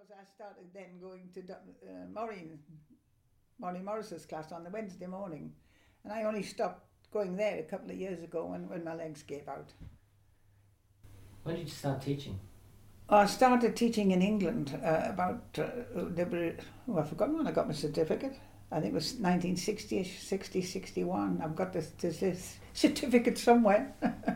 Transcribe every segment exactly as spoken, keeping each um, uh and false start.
because I started then going to uh, Maureen, Maureen Morris's class on the Wednesday morning, and I only stopped going there a couple of years ago when, when my legs gave out. When did you start teaching? I started teaching in England uh, about, uh, oh, I've forgotten when I got my certificate. I think it was nineteen sixty-ish, sixty, sixty-one. I've got this, this, this certificate somewhere.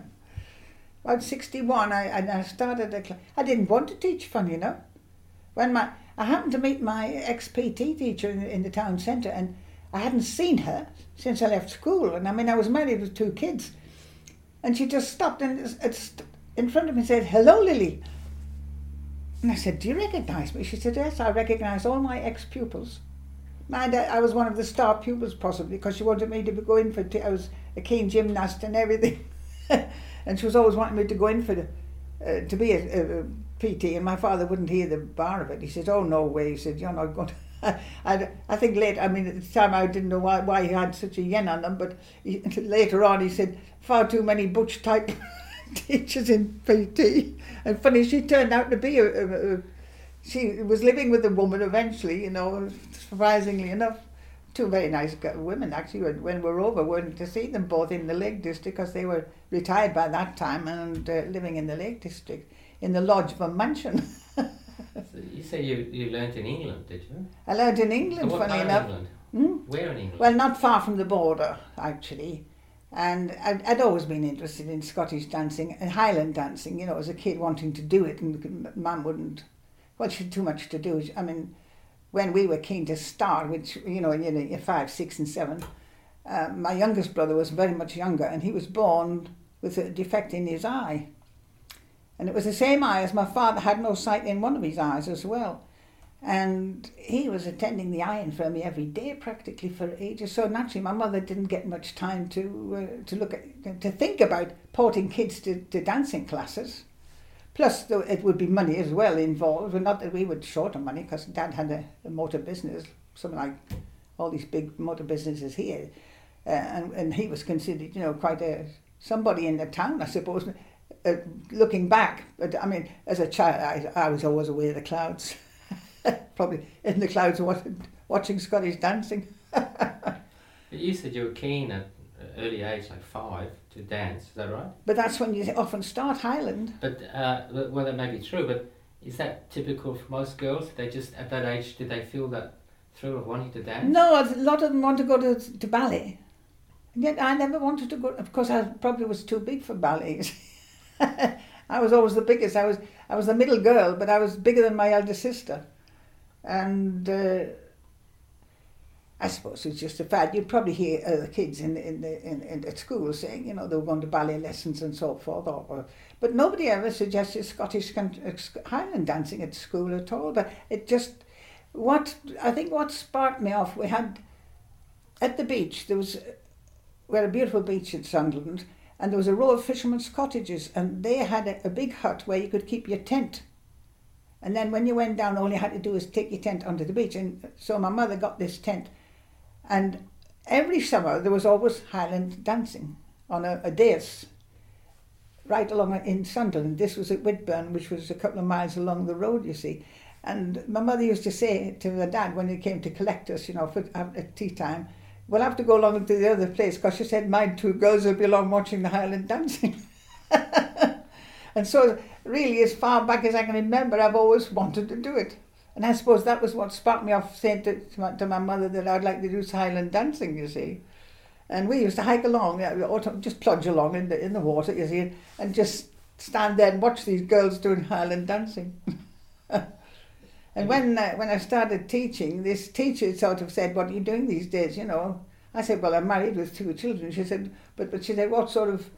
About sixty-one, I, I started a class. I didn't want to teach, funny enough. When my, I happened to meet my ex-P T teacher in, in the town centre, and I hadn't seen her since I left school. And I mean, I was married with two kids. And she just stopped and it's, it's in front of me and said, "Hello, Lily." And I said, "Do you recognise me?" She said, "Yes, I recognise all my ex-pupils." And I, I was one of the star pupils, possibly, because she wanted me to go in for, t- I was a keen gymnast and everything. And she was always wanting me to go in for the, uh, to be a, a, a P T, and my father wouldn't hear the bar of it. He said, "Oh, no way." He said, "You're not going to..." I, I think later, I mean, at the time I didn't know why, why he had such a yen on them, but he, later on he said, "Far too many butch type teachers in P T." And funny, she turned out to be a, a, a she was living with a woman eventually, you know, surprisingly enough. Two very nice women, actually, when, when we were over, went to see them both in the Lake District, because they were retired by that time and uh, living in the Lake District, in the lodge of a mansion. So you say you, you learnt in England, did you? I learnt in England, so what funny part enough. Of England? Hmm? Where in England? Well, not far from the border, actually. And I'd, I'd always been interested in Scottish dancing and Highland dancing, you know, as a kid wanting to do it, and Mum wouldn't, well, she had too much to do. I mean, when we were keen to start, which, you know, you know, five, six and seven, uh, my youngest brother was very much younger, and he was born with a defect in his eye. And it was the same eye as my father had no sight in one of his eyes as well. And he was attending the eye infirmary every day practically for ages. So naturally my mother didn't get much time to uh, to look at, to think about porting kids to, to dancing classes. Plus, though, it would be money as well involved. Well, not that we would short of money, because Dad had a, a motor business, something like all these big motor businesses here. Uh, and, and he was considered, you know, quite a somebody in the town, I suppose. Uh, looking back, but I mean, as a child, I, I was always away of the clouds. Probably in the clouds watching, watching Scottish dancing. But you said you were keen at early age, like five, to dance, is that right? But that's when you often start Highland. But, uh, well, that may be true, but is that typical for most girls? They just, at that age, did they feel that thrill of wanting to dance? No, a lot of them want to go to, to ballet. And yet I never wanted to go, of course I probably was too big for ballets. I was always the biggest. I was I was the middle girl, but I was bigger than my elder sister. And uh, I suppose it's just a fact. You'd probably hear other kids in in the in, in at school saying, you know, they were going to ballet lessons and so forth. Or, or, but nobody ever suggested Scottish Highland dancing at school at all. But it just, what I think what sparked me off, we had at the beach, there was, we had a beautiful beach in Sunderland, and there was a row of fishermen's cottages, and they had a, a big hut where you could keep your tent. And then when you went down, all you had to do was take your tent onto the beach. And so my mother got this tent. And every summer there was always Highland dancing on a, a dais right along in Sunderland. This was at Whitburn, which was a couple of miles along the road, you see. And my mother used to say to her dad when he came to collect us, you know, for, at tea time, "We'll have to go along to the other place," because she said my two girls would be along watching the Highland dancing. And so really, as far back as I can remember, I've always wanted to do it. And I suppose that was what sparked me off saying to, to, my, to my mother that I'd like to do Highland dancing, you see. And we used to hike along, just plunge along in the in the water, you see, and just stand there and watch these girls doing Highland dancing. And when uh, when I started teaching, this teacher sort of said, "What are you doing these days, you know?" I said, "Well, I'm married with two children." She said, but, but she said, "What sort of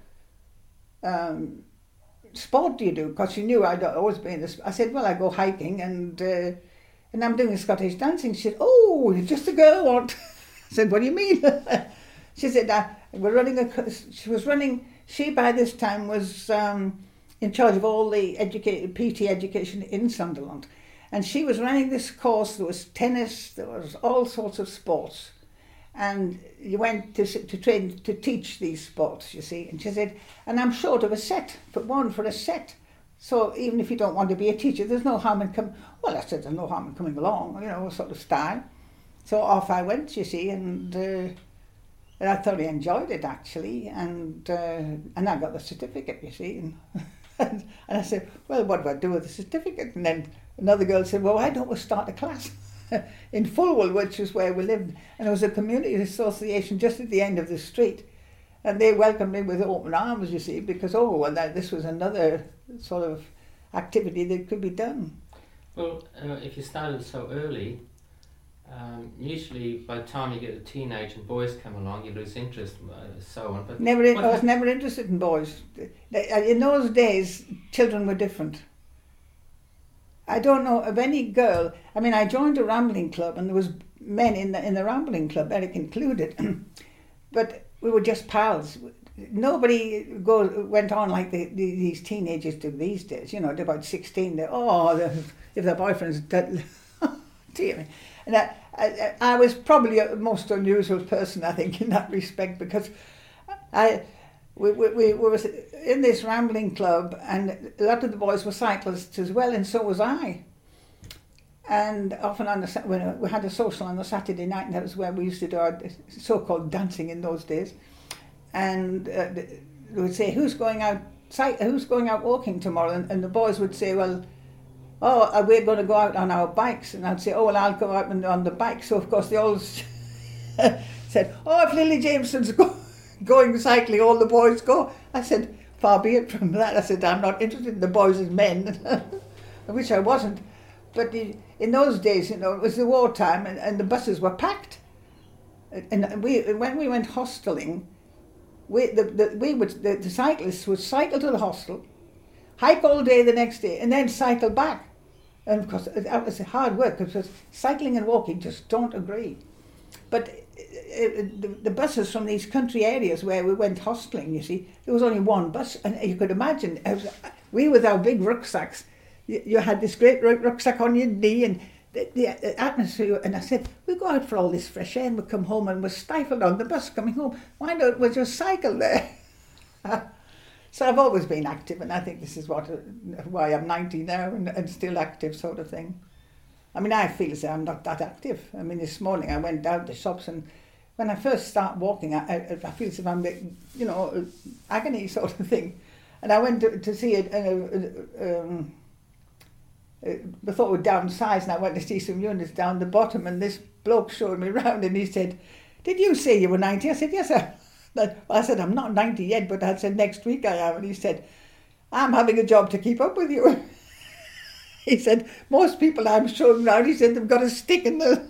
um, sport do you do?" Because she knew I'd always been this. I said, "Well, I go hiking and uh, and I'm doing Scottish dancing." She said, "Oh, you're just a girl, what?" I said, "What do you mean?" She said, uh, "We're running a." She was running. She by this time was um, in charge of all the educate, P T education in Sunderland, and she was running this course. There was tennis. There was all sorts of sports. And you went to to train to teach these sports, you see. And she said, "And I'm short of a set, but one for a set." So even if you don't want to be a teacher, there's no harm in coming. Well, I said there's no harm in coming along, you know, sort of style. So off I went, you see, and uh, and I thoroughly enjoyed it actually, and uh, and I got the certificate, you see, and, and and I said, well, what do I do with the certificate? And then another girl said, well, why don't we start a class in Fulwell, which is where we lived, and there was a community association just at the end of the street. And they welcomed me with open arms, you see, because, oh, well, that, this was another sort of activity that could be done. Well, uh, if you started so early, um, usually by the time you get a teenage and boys come along, you lose interest, uh, so on. But never, I was never interested in boys. In those days, children were different. I don't know of any girl. I mean, I joined a rambling club, and there was men in the in the rambling club, Eric included, but we were just pals. Nobody go, went on like the, the, these teenagers do these days. You know, they're about sixteen. They're, oh, they're, if their boyfriend's dead. Dear me. And I, I, I was probably a most unusual person, I think, in that respect, because I we, we, we were in this rambling club, and a lot of the boys were cyclists as well, and so was I. And often on the when we had a social on a Saturday night, and that was where we used to do our so-called dancing in those days. And uh, they would say, "Who's going out? Who's going out walking tomorrow?" And, and the boys would say, "Well, oh, we're going to go out on our bikes." And I'd say, "Oh, well, I'll go out on the bike." So of course they all said, "Oh, if Lily Jameson's go, going cycling, all the boys go." I said, "Far be it from that." I said, "I'm not interested in the boys as men," which I wasn't. But the, in those days, you know, it was the wartime, and, and the buses were packed. And we, when we went hosteling, we, the, the, we would, the, the cyclists would cycle to the hostel, hike all day the next day, and then cycle back. And of course, that was hard work, because cycling and walking just don't agree. But it, the, the buses from these country areas where we went hosteling, you see, there was only one bus, and you could imagine, was, we with our big rucksacks, you had this great rucksack on your knee, and the, the atmosphere, and I said, we'll go out for all this fresh air, and we'll come home, and we're stifled on the bus coming home. Why don't we just cycle there? So I've always been active, and I think this is what why I'm ninety now, and, and still active, sort of thing. I mean, I feel as though I'm not that active. I mean, this morning I went down to shops, and when I first start walking, I, I, I feel as if I'm, you know, agony sort of thing. And I went to, to see it, uh, um, I thought we'd downsize, and I went to see some units down the bottom, and this bloke showed me round, and he said, "Did you say you were ninety? I said, "Yes, sir." I said, "I'm not ninety yet, but I said, next week I am." And he said, "I'm having a job to keep up with you." He said, "Most people I'm showing round," he said, "they've got a stick in the..."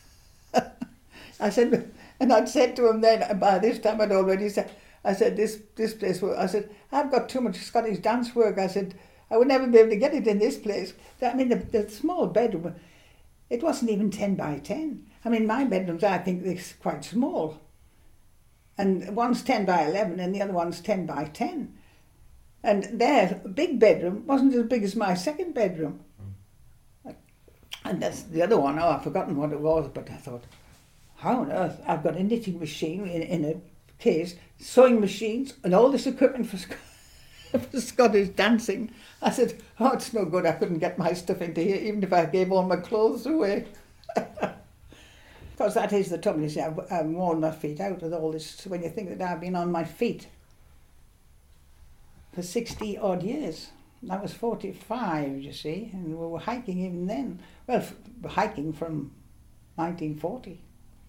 I said, and I'd said to him then, by this time I'd already said, I said, this, this place, I said, "I've got too much Scottish dance work." I said, "I would never be able to get it in this place." I mean, the, the small bedroom, it wasn't even ten by ten. I mean, my bedrooms, I think, they're quite small. And one's ten by eleven and the other one's ten by ten. And their big bedroom wasn't as big as my second bedroom. Mm. And that's the other one, oh, I've forgotten what it was, but I thought, how on earth? I've got a knitting machine in, in a case, sewing machines, and all this equipment for for Scottish dancing. I said, "Oh, it's no good. I couldn't get my stuff into here, even if I gave all my clothes away." Because that is the trouble, you see, I've, I've worn my feet out with all this. When you think that I've been on my feet for sixty odd years. I was forty-five, you see, and we were hiking even then. Well, f- hiking from nineteen forty.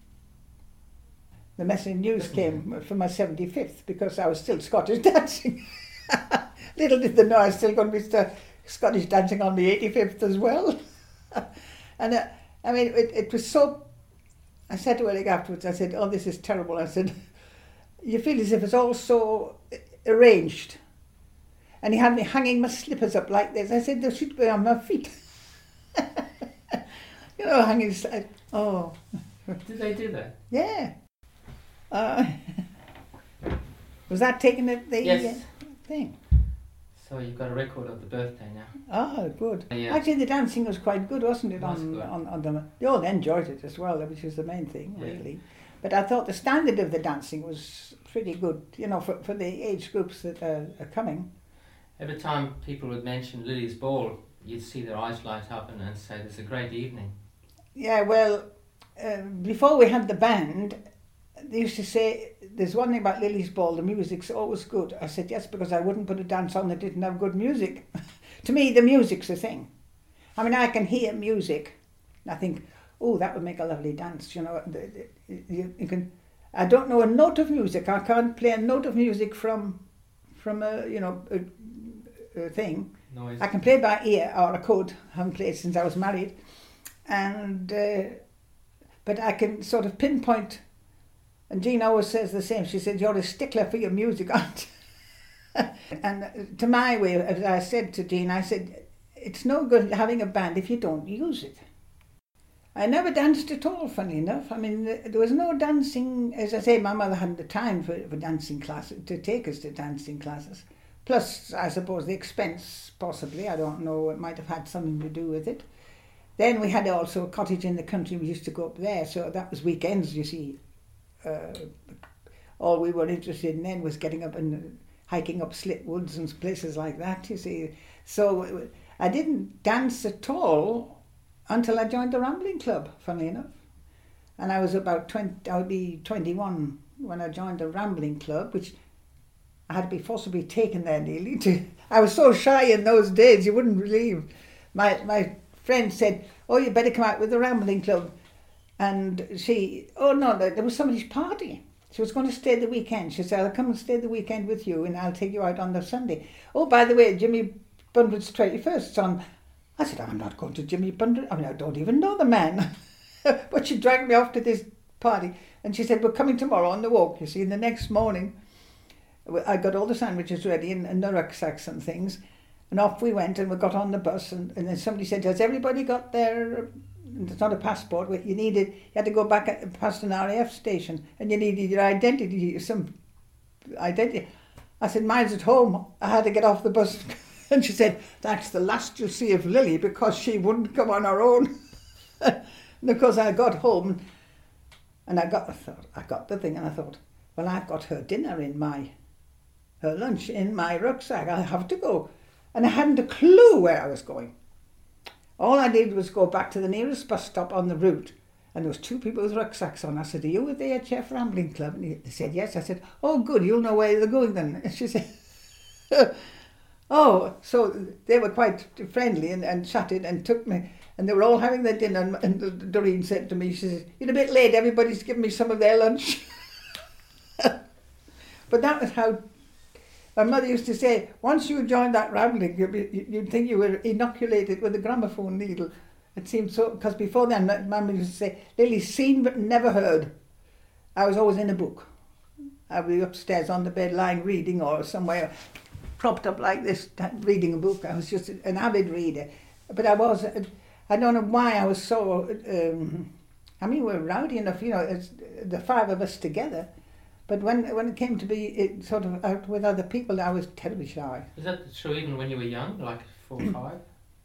The Messenger News came for my seventy-fifth, because I was still Scottish dancing. Little did they know I was still going to be st- Scottish dancing on the eighty-fifth as well. And uh, I mean, it, it was so... I said to Eric afterwards, I said, "Oh, this is terrible." I said, "You feel as if it's all so arranged." And he had me hanging my slippers up like this. I said, "They should be on my feet." You know, hanging... Oh. Did they do that? Yeah. Uh, was that taking the, the yes. uh, thing? So you've got a record of the birthday now. Oh, good. Yeah. Actually, the dancing was quite good, wasn't it? It was on, good. on on the, they all enjoyed it as well, which is the main thing, Yeah. really. But I thought the standard of the dancing was pretty good, you know, for, for the age groups that are, are coming. Every time people would mention Lily's Ball, you'd see their eyes light up and, and say, "It's a great evening." Yeah, well, uh, before we had the band, they used to say, "There's one thing about Lily's Ball, the music's always good." I said, "Yes, because I wouldn't put a dance on that didn't have good music." To me, the music's the thing. I mean, I can hear music, and I think, "Oh, that would make a lovely dance." You know, you, you can. I don't know a note of music. I can't play a note of music from, from a you know, a, a thing. Noise. I can play by ear, or I could. I haven't played since I was married, and uh, but I can sort of pinpoint. And Jean always says the same. She said, "You're a stickler for your music, aren't you?" And to my way, as I said to Jean, I said, "It's no good having a band if you don't use it." I never danced at all, funny enough. I mean, there was no dancing. As I say, my mother hadn't the time for, for dancing classes, to take us to dancing classes. Plus, I suppose the expense, possibly, I don't know, it might have had something to do with it. Then we had also a cottage in the country, we used to go up there, so that was weekends, you see. Uh, all we were interested in then was getting up and hiking up Slit Woods and places like that, you see. So I didn't dance at all until I joined the Rambling Club, funnily enough. And I was about twenty, I would be twenty-one when I joined the Rambling Club, which I had to be forcibly taken there nearly. To, I was so shy in those days, you wouldn't believe. My my friend said, "Oh, you better come out with the Rambling Club." And she, oh no, there was somebody's party. She was going to stay the weekend. She said, "I'll come and stay the weekend with you and I'll take you out on the Sunday." "Oh, by the way, Jimmy Bundred's twenty-first on." I said, "I'm not going to Jimmy Bundred. I mean, I don't even know the man." But she dragged me off to this party. And she said, "We're coming tomorrow on the walk, you see." And the next morning, I got all the sandwiches ready and, and the rucksacks and things. And off we went and we got on the bus. And, and then somebody said, "Has everybody got their..." It's not a passport. You needed, you had to go back at, past an R A F station, and you needed your identity, some identity. I said, "Mine's at home." I had to get off the bus, and she said, "That's the last you'll see of Lily, because she wouldn't come on her own." And of course, I got home, and I got, I thought, I got the thing, and I thought, well, I've got her dinner in my, her lunch in my rucksack. I have to go, and I hadn't a clue where I was going. All I did was go back to the nearest bus stop on the route, and there was two people with rucksacks on. I said, "Are you with the H F Rambling Club?" And they said, "Yes." I said, "Oh, good, you'll know where they're going then." And she said, "Oh," so they were quite friendly and, and chatted and took me, and they were all having their dinner, and, and Doreen said to me, she said, "You're a bit late, everybody's giving me some of their lunch." But that was how... My mother used to say, once you joined that Rambling, you'd, you'd think you were inoculated with a gramophone needle. It seemed so, because before then, my mum used to say, "Lily's seen but never heard." I was always in a book. I would be upstairs on the bed lying reading, or somewhere propped up like this, reading a book. I was just an avid reader. But I was, I don't know why I was so, um, I mean, we were rowdy enough, you know, it's the five of us together. But when when it came to be it sort of out with other people, I was terribly shy. Is that true even when you were young, like four or five?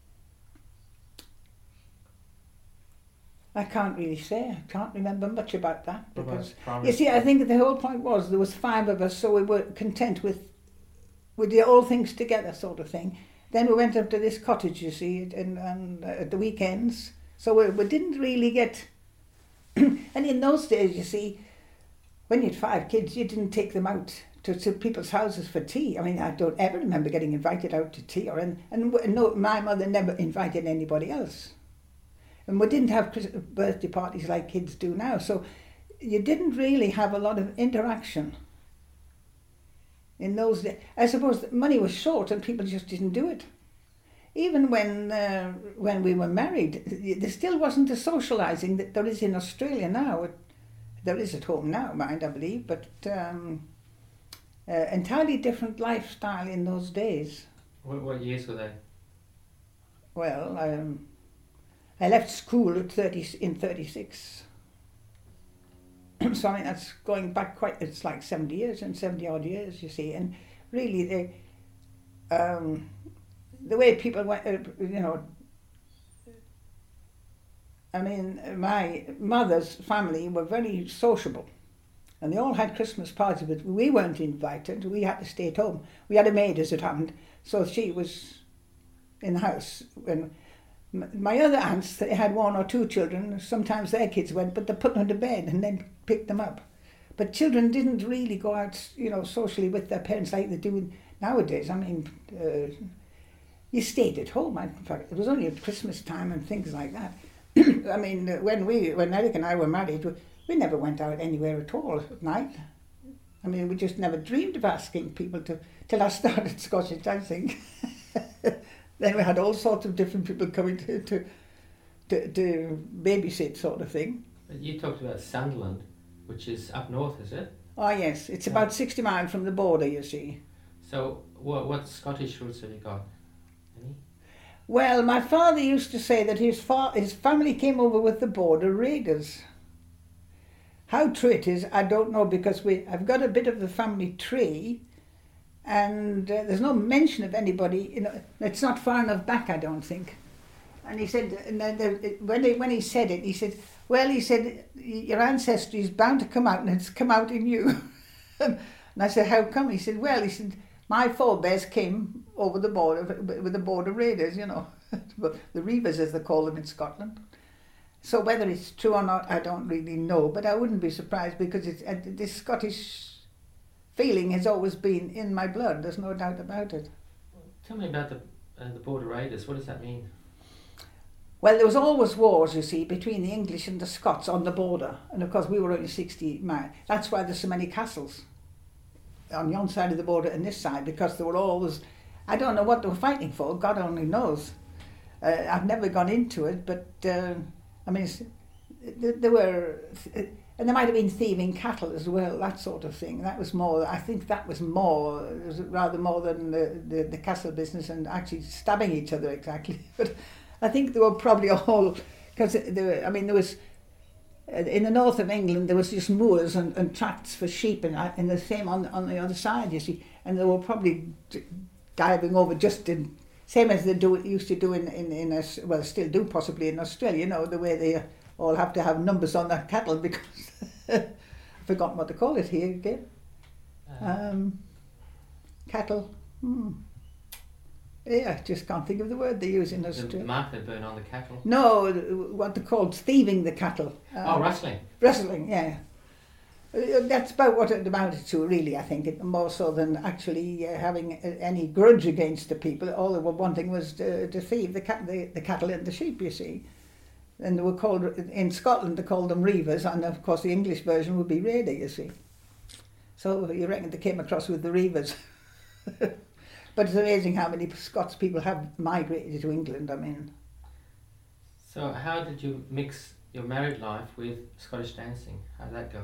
I can't really say. I can't remember much about that. What Because about you see, I think the whole point was there was five of us, so we were content with with the all things together sort of thing. Then we went up to this cottage, you see, and, and uh, at the weekends. So we, we didn't really get... And in those days, you see, when you had five kids, you didn't take them out to, to people's houses for tea. I mean, I don't ever remember getting invited out to tea, or and, and no, my mother never invited anybody else. And we didn't have birthday parties like kids do now, so you didn't really have a lot of interaction in those days. I suppose money was short and people just didn't do it. Even when uh, when we were married, there still wasn't the socialising that there is in Australia now. It, There is at home now, mind, I believe, but um, uh, entirely different lifestyle in those days. What, what years were they? Well, um, I left school at thirty in thirty-six. So I mean, that's going back quite, it's like seventy years and seventy odd years, you see. And really, they, um, the way people went, uh, you know, I mean, my mother's family were very sociable, and they all had Christmas parties, but we weren't invited. We had to stay at home. We had a maid, as it happened, So she was in the house. When my other aunts, they had one or two children. Sometimes their kids went, but they put them to bed and then picked them up. But children didn't really go out, you know, socially with their parents like they do nowadays. I mean, uh, you stayed at home. In fact, it was only at Christmas time and things like that. I mean, when we, when Eric and I were married, we never went out anywhere at all at night. I mean, we just never dreamed of asking people to, till I started Scottish dancing. Then we had all sorts of different people coming to, to, to, to babysit sort of thing. But you talked about Sunderland, which is up north, is it? Oh yes, it's about sixty miles from the border, you see. So what, what Scottish roots have you got? Any? Well, my father used to say that his, fa- his family came over with the border raiders. How true it is, I don't know, because we I've got a bit of the family tree, and uh, there's no mention of anybody. You know, it's not far enough back, I don't think. And he said, and then the, when he when he said it, he said, "Well, he said your ancestry is bound to come out, and it's come out in you." And I said, "How come?" He said, "Well, he said my forebears came over the border with the border raiders, you know, the Reivers as they call them in Scotland." So whether it's true or not, I don't really know, but I wouldn't be surprised because it's, uh, this Scottish feeling has always been in my blood. There's no doubt about it. Tell me about the uh, the border raiders. What does that mean? Well, there was always wars, you see, between the English and the Scots on the border. And of course, we were only sixty miles. That's why there's so many castles on yon side of the border and this side, because there were always, I don't know what they were fighting for, God only knows. Uh, I've never gone into it, but uh, I mean, it's, there were, and there might have been thieving cattle as well, that sort of thing. That was more, I think that was more, it was rather more than the, the, the castle business and actually stabbing each other exactly. But I think they were probably all, because there were, I mean, there was, in the north of England, there was just moors and, and tracts for sheep, and, and the same on, on the other side, you see. And they were probably d- diving over just in, same as they do used to do in, in, in a, well, still do possibly in Australia, you know, the way they all have to have numbers on their cattle because, I've forgotten what they call it here again. Um, cattle, hmm. Yeah, just can't think of the word they use in Australia. The mark they burn on the cattle? No, what they're called, thieving the cattle. Um, oh, rustling. Rustling, yeah. Uh, that's about what it amounted to, really, I think, it, more so than actually uh, having any grudge against the people. All they were wanting was to, to thieve the, cat, the, the cattle and the sheep, you see. And they were called, in Scotland, they called them reivers, and of course the English version would be raider, you see. So you reckon they came across with the reivers. But it's amazing how many Scots people have migrated to England, I mean. So how did you mix your married life with Scottish dancing? How did that go?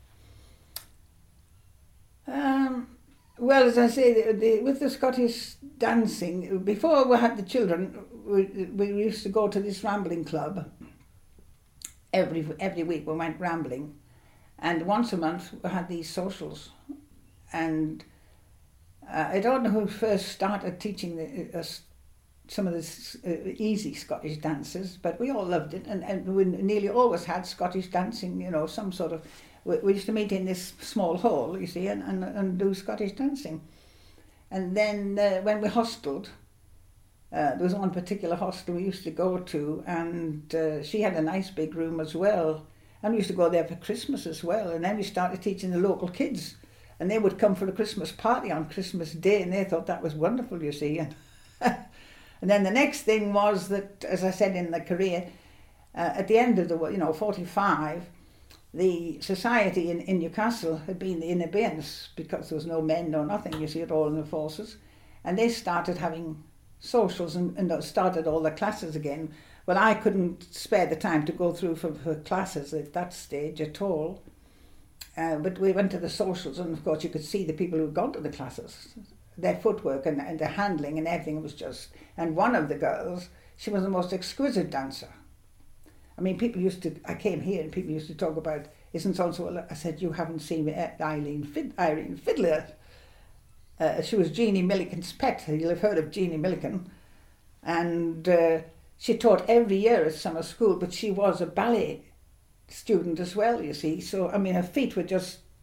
Um, well, as I say, the, the, with the Scottish dancing, before we had the children, we, we used to go to this rambling club. Every, every week we went rambling. And once a month we had these socials. And Uh, I don't know who first started teaching the, us some of the uh, easy Scottish dances, but we all loved it, and, and we nearly always had Scottish dancing, you know, some sort of, we, we used to meet in this small hall, you see, and, and, and do Scottish dancing. And then uh, when we hosteled, uh, there was one particular hostel we used to go to, and uh, she had a nice big room as well, and we used to go there for Christmas as well, and then we started teaching the local kids. And they would come for a Christmas party on Christmas Day, and they thought that was wonderful, you see. And, and then the next thing was that, as I said in the career, uh, at the end of the, you know, forty-five, the society in, in Newcastle had been in abeyance because there was no men, no nothing, you see, at all in the forces. And they started having socials and, and started all the classes again. Well, I couldn't spare the time to go through for, for classes at that stage at all. Uh, but we went to the socials, and of course you could see the people who'd gone to the classes, their footwork and, and their handling and everything was just, and one of the girls, she was the most exquisite dancer. I mean, people used to, I came here and people used to talk about, isn't so-and-so, I said, you haven't seen Eileen, Fid, Irene Fiddler. Uh, she was Jeannie Milliken's pet, you'll have heard of Jeannie Milliken, and uh, she taught every year at summer school, but she was a ballet student as well, you see. So, I mean, her feet were just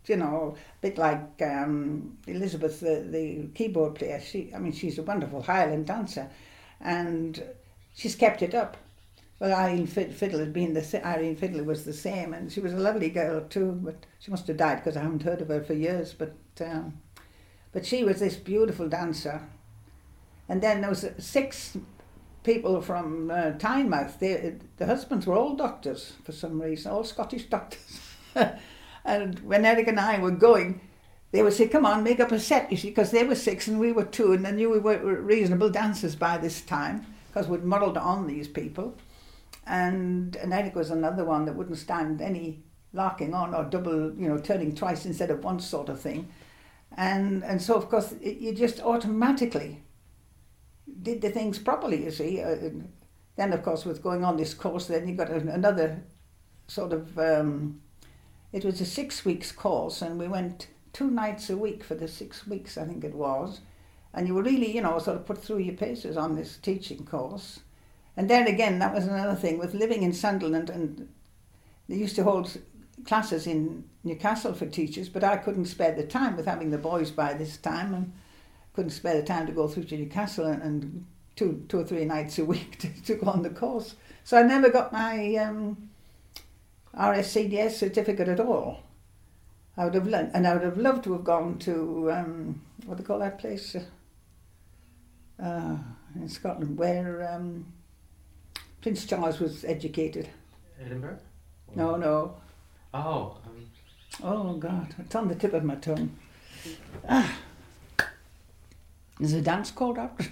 you know, a bit like um, Elizabeth, the, the keyboard player. She, I mean, she's a wonderful Highland dancer, and she's kept it up. Well, Irene Fiddler had been the Irene Fiddler was the same, and she was a lovely girl too. But she must have died because I haven't heard of her for years. But um, but she was this beautiful dancer. And then there was six people from uh, Tynemouth. They, the husbands were all doctors for some reason, all Scottish doctors. And when Eric and I were going, they would say, "Come on, make up a set," you see, because they were six and we were two, and they knew we were reasonable dancers by this time because we'd modelled on these people. And, and Eric was another one that wouldn't stand any larking on or double, you know, turning twice instead of once sort of thing. And and so, of course, it, you just automatically did the things properly, you see. Uh, then, of course, with going on this course, then you got another sort of, um, it was a six weeks course, and we went two nights a week for the six weeks, I think it was. And you were really, you know, sort of put through your paces on this teaching course. And then again, that was another thing, with living in Sunderland, and they used to hold classes in Newcastle for teachers, but I couldn't spare the time with having the boys by this time, and couldn't spare the time to go through to Newcastle and, and two, two or three nights a week to, to go on the course. So I never got my um, R S C D S certificate at all. I would have learned, and I would have loved to have gone to, um, what do they call that place? Uh, in Scotland, where um, Prince Charles was educated. Edinburgh? No, no. Oh. Um, oh, God. It's on the tip of my tongue. Ah. There's a dance called after.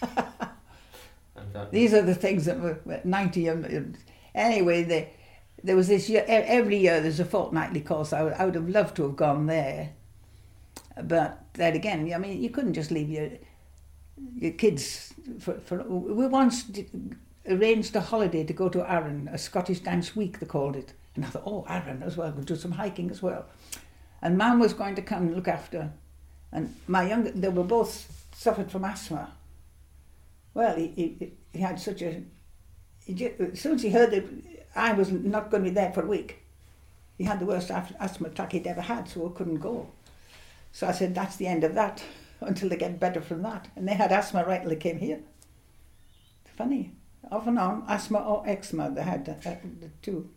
These are the things that were ninety. Um, anyway, they, there was this year, every year there's a fortnightly course. I would, I would have loved to have gone there. But then again, I mean, you couldn't just leave your your kids for, for we once did, arranged a holiday to go to Arran, a Scottish Dance Week they called it, and I thought, oh, Arran as well, we'll do some hiking as well. And Mum was going to come and look after, and my younger, they were both suffered from asthma. Well, he he, he had such a, he just, as soon as he heard that I was not going to be there for a week, he had the worst asthma attack he'd ever had, so he couldn't go. So I said, that's the end of that, until they get better from that. And they had asthma right till they came here. It's funny. Off and on, asthma or eczema, they had uh, the two.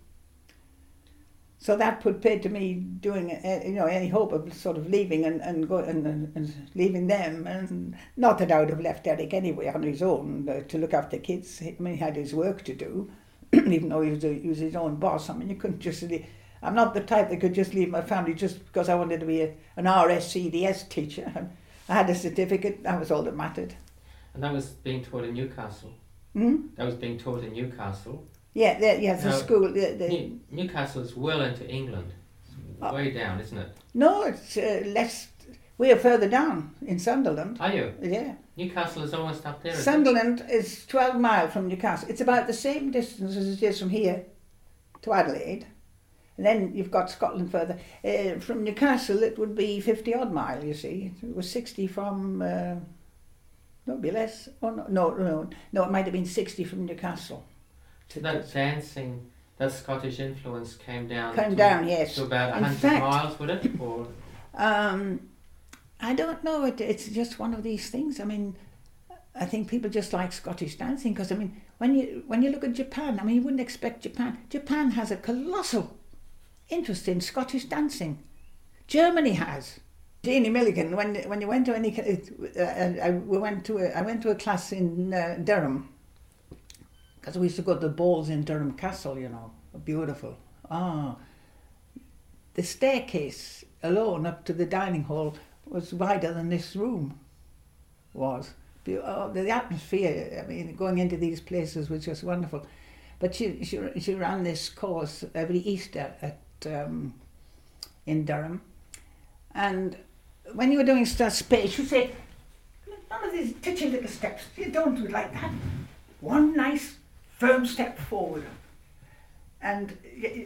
So that put paid to me doing, uh, you know, any hope of sort of leaving and, and, go, and, and, and leaving them. And not that I would have left Eric anyway on his own uh, to look after kids. I mean, he had his work to do, even though he was, a, he was his own boss. I mean, you couldn't just leave. I'm not the type that could just leave my family just because I wanted to be a, an R S C D S teacher. I had a certificate, that was all that mattered. And that was being taught in Newcastle? Hmm? That was being taught in Newcastle? Yeah, the, yeah, the now, school. The, the, New, Newcastle is well into England. It's oh, way down, isn't it? No, it's uh, less, we're further down in Sunderland. Are you? Yeah. Newcastle is almost up there, Sunderland isn't it? is twelve miles from Newcastle. It's about the same distance as it is from here to Adelaide. And then you've got Scotland further. Uh, from Newcastle, it would be fifty odd mile, you see. It was sixty from, uh, no, it'd be less. Oh, no, no, no, no, it might have been sixty from Newcastle. To that to, dancing, that Scottish influence came down. Came to, down, yes. To about In one hundred fact, miles, would it? Or? Um, I don't know. It, it's just one of these things. I mean, I think people just like Scottish dancing because, I mean, when you when you look at Japan, I mean, you wouldn't expect Japan. Japan has a colossal interest in Scottish dancing. Germany has. Jeannie Milligan, when when you went to any, uh, I, we went to a, I went to a class in uh, Durham, because we used to go to the balls in Durham Castle, you know, beautiful. Ah, the staircase alone up to the dining hall was wider than this room was. Oh, the atmosphere, I mean, going into these places was just wonderful. But she she, she ran this course every Easter at um, in Durham, and when you were doing space, she'd say, none of these titchy little steps. You don't do it like that. One nice firm step forward. And,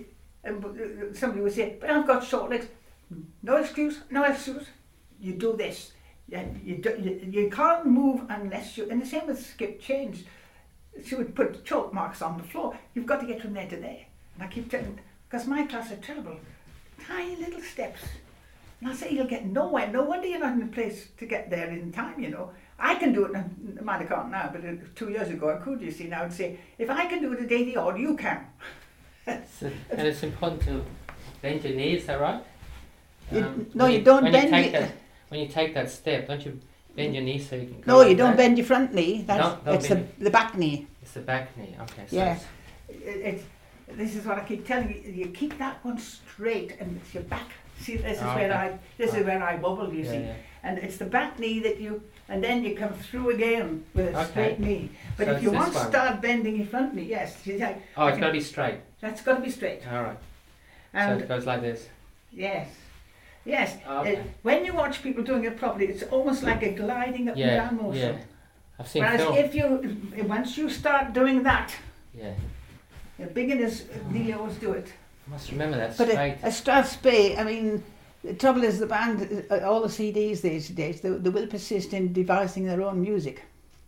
and somebody would say, but I've got short legs. No excuse, no excuse. You do this. You, you, do, you, you can't move unless you, and the same with skip change. She would put chalk marks on the floor. You've got to get from there to there. And I keep telling, because my class are terrible. Tiny little steps. And I say, you'll get nowhere. No wonder you're not in a place to get there in time, you know. I can do it, I might have can't now, but two years ago I could, you see. Now I'd say, if I can do it at eighty odd, you can. So, and it's important to bend your knees, is that right? You, Um, no, when you don't when bend you take your... that, When you take that step, don't you bend your knee so you can go No, like you don't that? bend your front knee. That's, No, don't it's the, bend the back knee. It's the back knee, okay. So Yes. it's- It, it's, this is what I keep telling you. You keep that one straight and it's your back. See, this is Oh, where okay. I this Oh. is where I wobble, you yeah, see. yeah. And it's the back knee that you, and then you come through again with a Okay. straight knee. But So if it's you this want to one. start bending your front knee, yes, you say, Oh, I it's can- got to be straight. that's got to be straight. All right. And so it goes like this. yes, yes. Okay. Uh, when you watch people doing it properly, it's almost like a gliding up Yeah, and down motion. yeah. I've seen Whereas film. if you, once you start doing that, Yeah. the beginners nearly always do it. I must remember that But straight. a, a Strathspey, I mean, the trouble is the band, uh, all the C Ds these days, they, they will persist in devising their own music.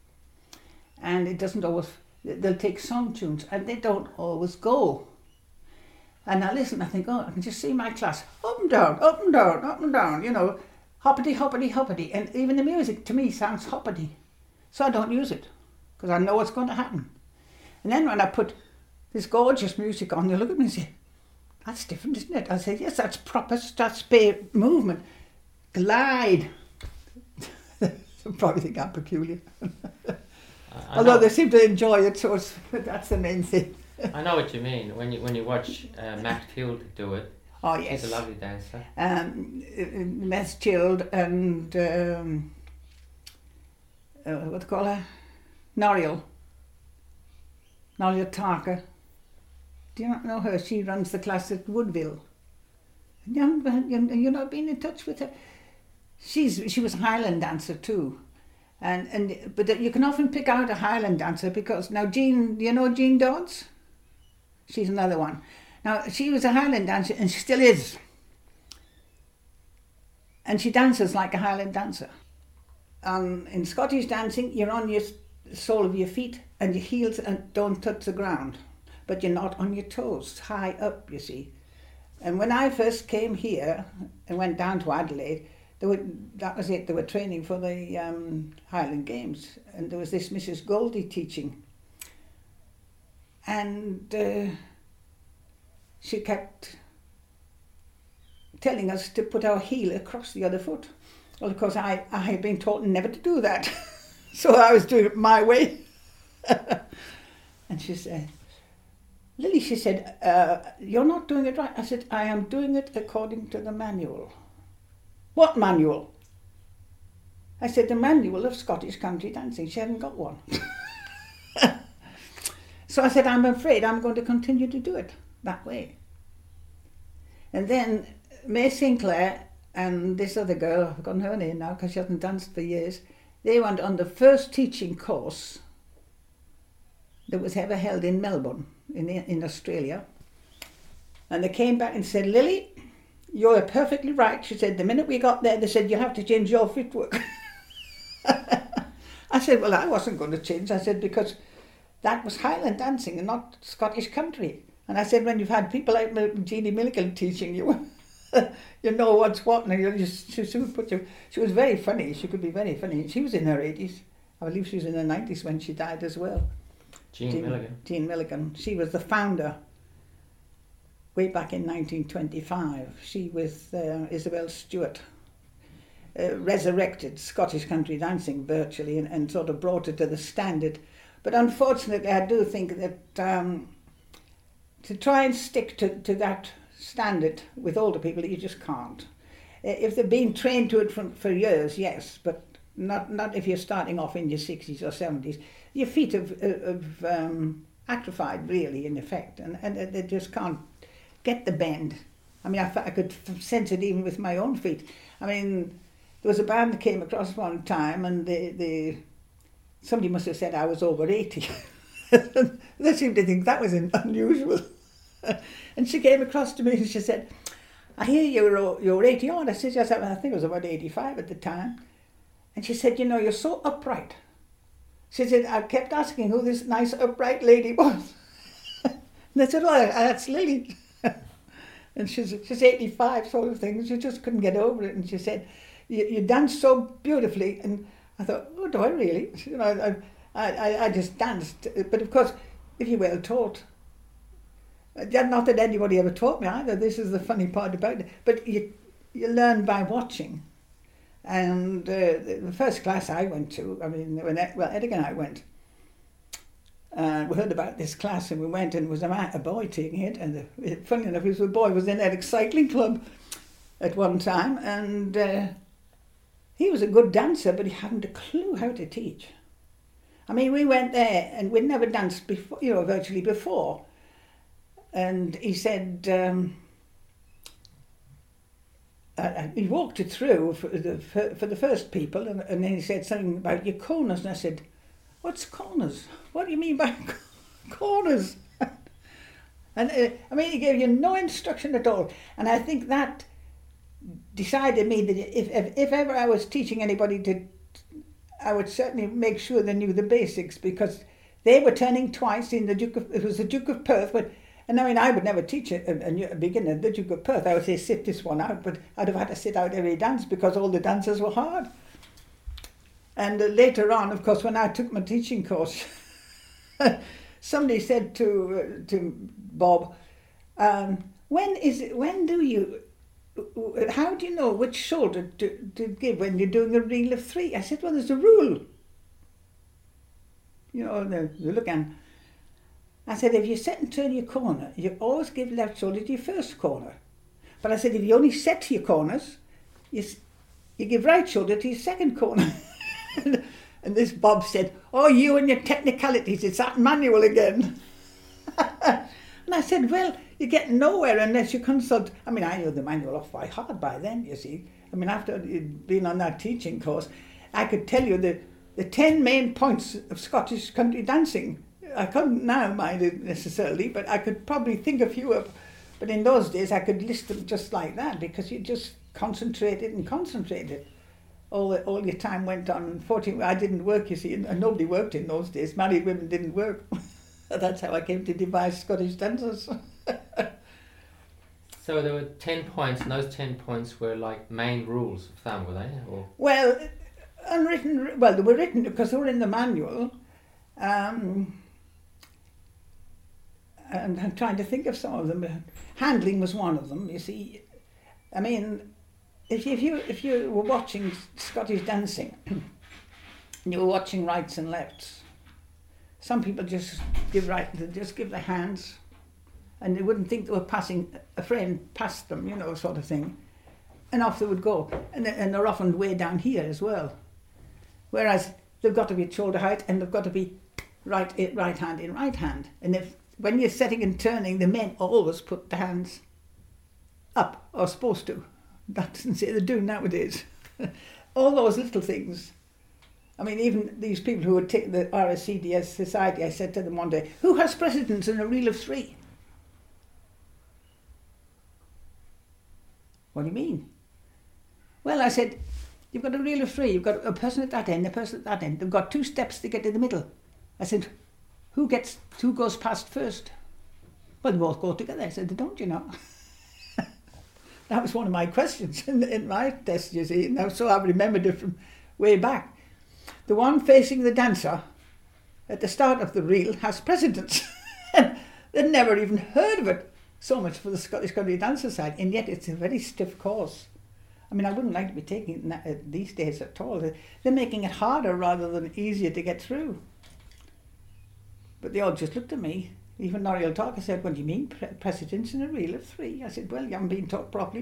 And it doesn't always, they'll take song tunes and they don't always go. And I listen, I think, oh, I can just see my class, up and down, up and down, up and down, you know, hoppity, hoppity, hoppity. And even the music to me sounds hoppity. So I don't use it, because I know what's going to happen. And then when I put this gorgeous music on, they look at me and say, that's different, isn't it? I say, yes, that's proper Strathspey movement. Glide. They probably think I'm peculiar. I, I Although know, they seem to enjoy it, so it's, that's the main thing. I know what you mean. When you when you watch uh, Matt Field do it, Oh, yes. he's a lovely dancer. Um, Mess Chilled and, um, uh, what do you call her? Noriel. Noriel Tarker. Do you not know her? She runs the class at Woodville. You haven't, you- you've not been in touch with her? She's she was a Highland dancer too, and and but you can often pick out a Highland dancer because now Jean, do you know Jean Dodds? She's another one. Now she was a Highland dancer and she still is, and she dances like a Highland dancer. Um, in Scottish dancing, you're on your sole of your feet and your heels and don't touch the ground, but you're not on your toes, high up, you see. And when I first came here and went down to Adelaide, they were, that was it, they were training for the um, Highland Games. And there was this Missus Goldie teaching. And uh, she kept telling us to put our heel across the other foot. Well, of course, I, I had been taught never to do that. So I was doing it my way. And she said, Lily, she said, uh, you're not doing it right. I said, I am doing it according to the manual. What manual? I said, the manual of Scottish country dancing. She hadn't got one. So I said, I'm afraid I'm going to continue to do it that way. And then May Sinclair and this other girl, I've forgotten her name now because she hasn't danced for years, they went on the first teaching course that was ever held in Melbourne, in, in Australia. And they came back and said, Lily, you're perfectly right. She said, the minute we got there, they said, you have to change your footwork. I said, well, I wasn't going to change. I said, because that was Highland dancing and not Scottish country. And I said, when you've had people like Jeannie Milligan teaching you, you know what's what. And you just, she, she, would put you, she was very funny. She could be very funny. She was in her eighties. I believe she was in her nineties when she died as well. Jean, Jean Milligan. Jean Milligan. She was the founder way back in nineteen twenty-five. She with uh, Isabel Stewart uh, resurrected Scottish country dancing virtually and, and sort of brought it to the standard. But unfortunately, I do think that um, to try and stick to, to that standard with older people, you just can't. If they've been trained to it for, for years, yes, but not not if you're starting off in your sixties or seventies. Your feet have, have um, atrophied, really, in effect, and, and they just can't get the bend. I mean, I, I could sense it even with my own feet. I mean, there was a band that came across one time, and they, they somebody must have said I was over eighty. They seemed to think that was unusual. And she came across to me and she said, I hear you're, you're eighty odd. I said, yes, I think I was about eighty-five at the time. And she said, you know, you're so upright. She said, I kept asking who this nice upright lady was. And I said, oh, that's Lily. And she's she's eighty-five, sort of thing. She just couldn't get over it. And she said, "You, you dance so beautifully." And I thought, "Oh, do I really?" You know, I I I just danced. But of course, if you're well taught, not that anybody ever taught me either. This is the funny part about it. But you you learn by watching. And uh, the first class I went to, I mean, when Ed, well, Edgar and I went. Uh, we heard about this class and we went, and it was a, man, a boy taking it, and the, funny enough, it was a boy who was in Eric Cycling Club at one time, and uh, he was a good dancer, but he hadn't a clue how to teach. I mean, we went there and we'd never danced before, you know, virtually before, and he said, um, uh, he walked it through for the, for, for the first people, and, and then he said something about your corners, and I said, "What's corners? What do you mean by corners?" And uh, I mean, he gave you no instruction at all. And I think that decided me that if, if if ever I was teaching anybody to, I would certainly make sure they knew the basics, because they were turning twice in the Duke of, it was the Duke of Perth, but, and I mean, I would never teach a, a, a beginner the Duke of Perth. I would say, sit this one out, but I'd have had to sit out every dance because all the dances were hard. And uh, later on, of course, when I took my teaching course, somebody said to uh, to Bob, um, "When is it? When do you? How do you know which shoulder to, to give when you're doing a reel of three?" I said, "Well, there's a rule. You know, the, the look and." I said, "If you set and turn your corner, you always give left shoulder to your first corner. But I said, if you only set to your corners, you you give right shoulder to your second corner." And this Bob said, "Oh, you and your technicalities, it's that manual again." And I said, "Well, you get nowhere unless you consult." I mean, I knew the manual off by heart by then, you see. I mean, after being on that teaching course, I could tell you the, the ten main points of Scottish country dancing. I couldn't now mind it necessarily, but I could probably think a few up. But in those days, I could list them just like that, because you just concentrated and concentrated. All the, all your time went on. Unfortunately, I didn't work, you see, and nobody worked in those days. Married women didn't work. That's how I came to devise Scottish dances. So there were ten points, and those ten points were like main rules of thumb, were they? Or? Well, unwritten, well, they were written because they were in the manual. Um, and I'm trying to think of some of them. Handling was one of them, you see. I mean, If you, if you if you were watching Scottish dancing, and you were watching rights and lefts, some people just give right, they just give their hands, and they wouldn't think they were passing a friend past them, you know, sort of thing, and off they would go, and and they're often way down here as well, whereas they've got to be at shoulder height, and they've got to be right right hand in right hand, and if when you're setting and turning, the men always put the hands up, or supposed to. That doesn't say they do nowadays. All those little things. I mean, even these people who would take the R S C D S Society, I said to them one day, "Who has precedence in a reel of three?" "What do you mean?" "Well," I said, "you've got a reel of three. You've got a person at that end, a person at that end. They've got two steps to get to the middle." I said, "Who gets, who goes past first?" "Well, they both go together." I said, "Don't you know?" That was one of my questions in, in my test, you see. Now, so I remembered it from way back. The one facing the dancer at the start of the reel has precedence. And they'd never even heard of it. So much for the Scottish Country Dance Society, and yet it's a very stiff course. I mean, I wouldn't like to be taking it these days at all. They're making it harder rather than easier to get through. But they all just looked at me. Even Noriel Talker said, "What do you mean, pre- precedence in a reel of three?" I said, "Well, you haven't been taught properly."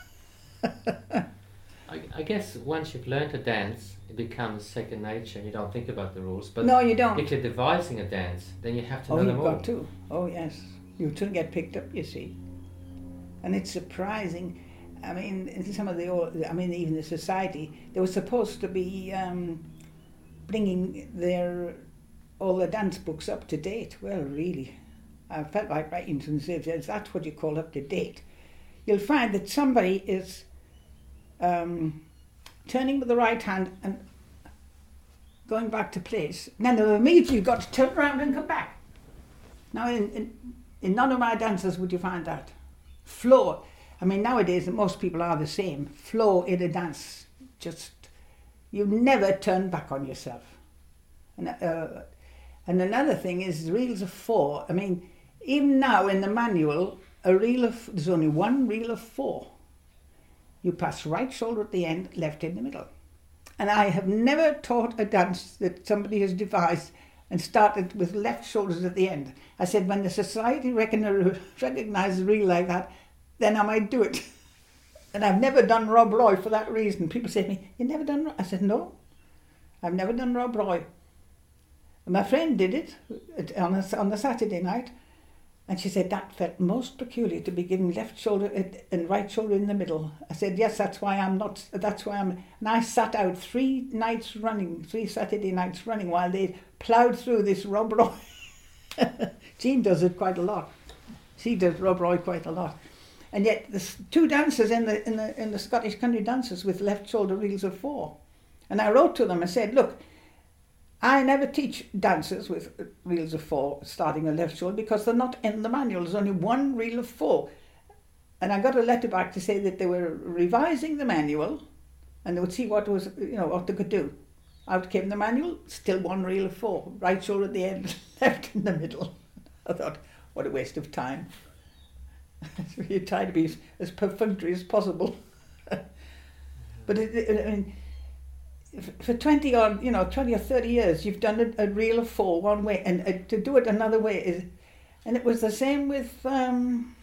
I, I guess once you've learned to dance, it becomes second nature. You don't think about the rules. But no, you don't. If you're devising a dance, then you have to oh, know them you've all. got to. Oh, yes. You shouldn't get picked up, you see. And it's surprising. I mean, in some of the old, I mean, even the society, they were supposed to be um, bringing their all the dance books up to date. Well, really, I felt like writing to them and saying, that's what you call up to date. You'll find that somebody is um, turning with the right hand and going back to place. And then they've immediately got to turn around and come back. Now, in, in, in none of my dances would you find that. flow. I mean, nowadays most people are the same. Flow in a dance, just, you never turn back on yourself. And, uh, and another thing is reels of four. I mean, even now in the manual, a reel of, there's only one reel of four. You pass right shoulder at the end, left in the middle. And I have never taught a dance that somebody has devised and started with left shoulders at the end. I said, when the society reckon, recognises a reel like that, then I might do it. And I've never done Rob Roy for that reason. People say to me, "You've never done Rob?" I said, "No, I've never done Rob Roy." And my friend did it on a, on a Saturday night, and she said that felt most peculiar to be giving left shoulder and right shoulder in the middle. I said, "Yes, that's why I'm not, that's why I'm," and I sat out three nights running, three Saturday nights running while they ploughed through this Rob Roy. Jean does it quite a lot. She does Rob Roy quite a lot. And yet there's two dancers in the, in the in the Scottish country dances with left shoulder reels of four. And I wrote to them and said, "Look, I never teach dancers with reels of four starting a left shoulder because they're not in the manual. There's only one reel of four." And I got a letter back to say that they were revising the manual and they would see what was, you know, what they could do. Out came the manual, still one reel of four, right shoulder at the end, left in the middle. I thought, what a waste of time. You try to be as, as perfunctory as possible. But it, it, I mean, for twenty or you know twenty or thirty years, you've done a, a reel of four one way, and uh, to do it another way is, and it was the same with um,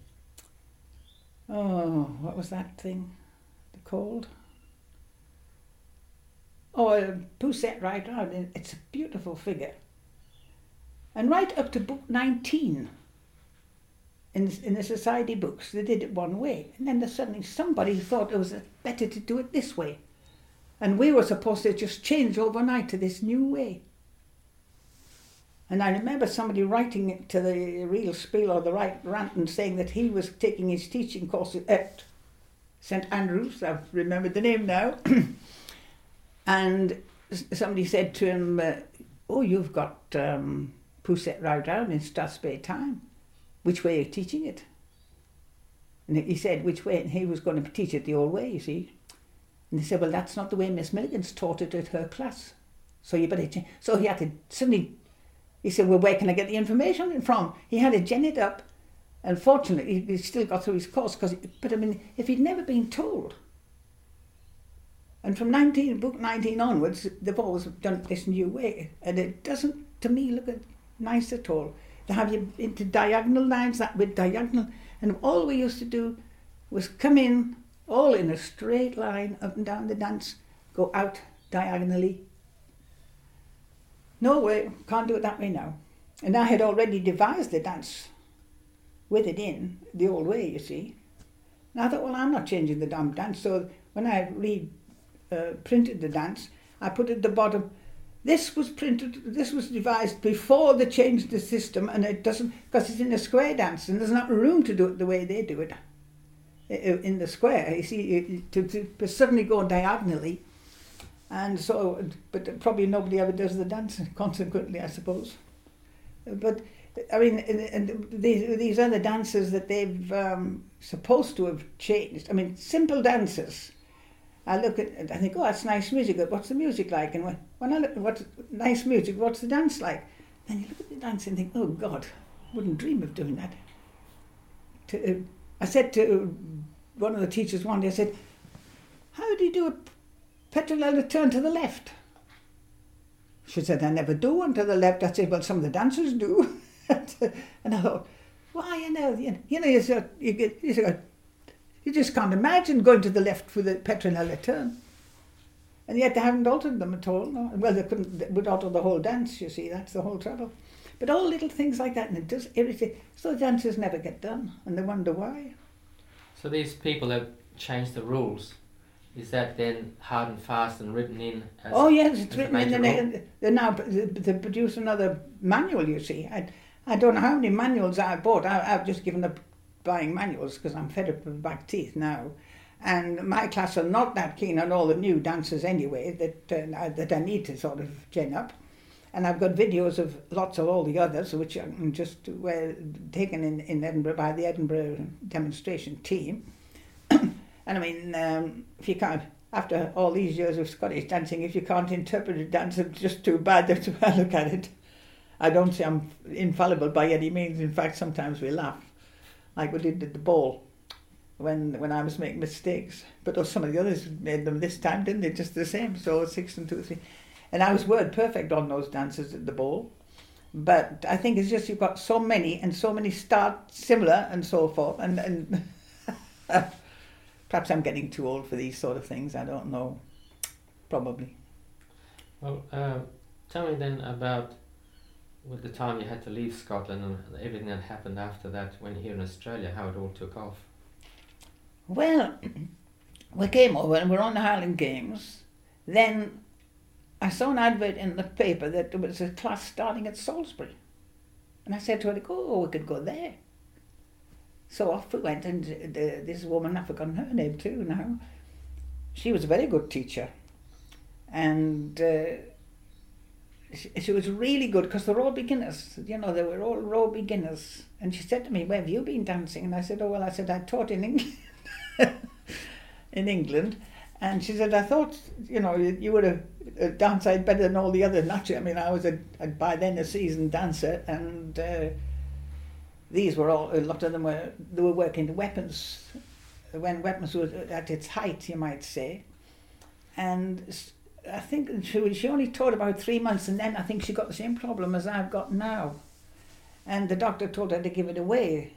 oh, what was that thing called? Oh, a poussette right round. It's a beautiful figure, and right up to book nineteen. In, in the society books, they did it one way, and then suddenly somebody thought it was better to do it this way, and we were supposed to just change overnight to this new way. And I remember somebody writing it to the Real Spiel or the Right Rant and saying that he was taking his teaching course at Saint Andrews. I remember the name now. And somebody said to him, uh, "Oh, you've got um, poussette right round in Strathspey time. Which way are you teaching it?" And he said which way, and he was going to teach it the old way, you see. And they said, "Well, that's not the way Miss Milligan's taught it at her class. So you better change." So he had to suddenly, he said, "Well, where can I get the information from?" He had to gen it up, and fortunately he still got through his course, because, but I mean, if he'd never been told. And from nineteen, book nineteen onwards, they've always done it this new way, and it doesn't, to me, look at nice at all. To have you into diagonal lines, that with diagonal, and all we used to do was come in all in a straight line up and down the dance, go out diagonally. No way, can't do it that way now. And I had already devised the dance with it in the old way, you see. And I thought, well, I'm not changing the damn dance. So when I re uh, printed the dance, I put at the bottom, this was printed, this was devised before they changed the system, and it doesn't, because it's in a square dance, and there's not room to do it the way they do it. In the square, you see, to, to suddenly go diagonally, and so, but probably nobody ever does the dance, consequently, I suppose. But, I mean, and, and these, these other dances that they've um, supposed to have changed, I mean, simple dances, I look at it, I think, oh, that's nice music. What's the music like? And when, when I look at what's nice music, what's the dance like? Then you look at the dance and think, oh God, wouldn't dream of doing that. To, uh, I said to one of the teachers one day, I said, "How do you do a Petronella turn to the left?" She said, "I never do one to the left." I said, "Well, some of the dancers do." And I thought, why, you know, you know, you, know, you, sort, you, get, you sort of, you just can't imagine going to the left for the Petronella turn. And yet they haven't altered them at all. No? Well, they couldn't, they would alter the whole dance, you see, that's the whole trouble. But all little things like that, and it does irritate. So the dances never get done, and they wonder why. So these people have changed the rules. Is that then hard and fast and written in? As oh yes, it's written in. The they now they produce another manual, you see. I, I don't know how many manuals I've bought. I, I've just given up buying manuals because I'm fed up with back teeth now. And my class are not that keen on all the new dances anyway that uh, that I need to sort of gen up. And I've got videos of lots of all the others, which are just were taken in, in Edinburgh by the Edinburgh demonstration team. And I mean, um, if you can't, after all these years of Scottish dancing, if you can't interpret a dance, it's just too bad. That's the way I look at it. I don't say I'm infallible by any means. In fact, sometimes we laugh, like we did at the ball when when I was making mistakes. But some of the others made them this time, didn't they? Just the same. So six and two, three. And I was word perfect on those dances at the ball. But I think it's just you've got so many and so many start similar and so forth. And, and perhaps I'm getting too old for these sort of things. I don't know. Probably. Well, uh, tell me then about with the time you had to leave Scotland and everything that happened after that when here in Australia, how it all took off. Well, we came over and we're on the Highland Games. Then I saw an advert in the paper that there was a class starting at Salisbury. And I said to her, oh, we could go there. So off we went, and the, this woman, I've forgotten her name too now, she was a very good teacher. And uh, she, she was really good because they're all beginners. You know, they were all raw beginners. And she said to me, where have you been dancing? And I said, oh, well, I said, I taught in England. in England. And she said, I thought, you know, you, you were a, a dancer better than all the others. Naturally, I mean, I was, a, a by then, a seasoned dancer, and uh, these were all, a lot of them were, they were working the weapons, when weapons were at its height, you might say. And I think she, she only taught about three months, and then I think she got the same problem as I've got now. And the doctor told her to give it away.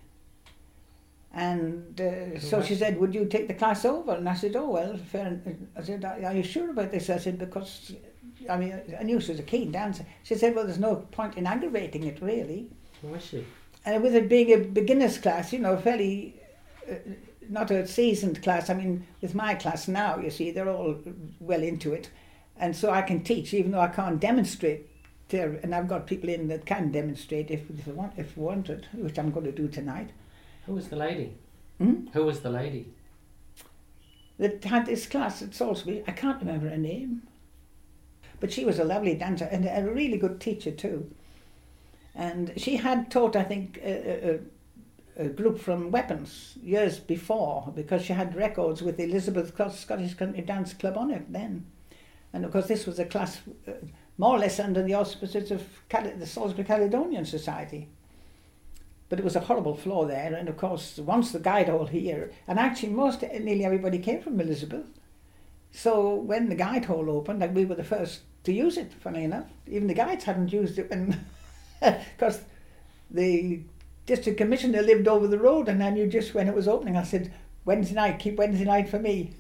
And uh, so she said, would you take the class over? And I said, oh, well, fair enough. I said, are you sure about this? I said, because, I mean, I knew she was a keen dancer. She said, well, there's no point in aggravating it, really. Who was she? And with it being a beginner's class, you know, fairly, uh, not a seasoned class. I mean, with my class now, you see, they're all well into it. And so I can teach, even though I can't demonstrate there. And I've got people in that can demonstrate if, if they want, if wanted, which I'm going to do tonight. Who was the lady? Hmm? Who was the lady? That had this class at Salisbury. I can't remember her name. But she was a lovely dancer and a really good teacher too. And she had taught, I think, a, a, a group from Weapons years before, because she had records with the Elizabeth Scottish Country Dance Club on it then. And of course this was a class uh, more or less under the auspices of Cal- the Salisbury Caledonian Society. But it was a horrible floor there, and of course once the guide hall here, and actually most, nearly everybody came from Elizabeth. So when the guide hall opened, like, we were the first to use it, funny enough. Even the guides hadn't used it when, because the district commissioner lived over the road, and I knew just when it was opening. I said, Wednesday night, keep Wednesday night for me.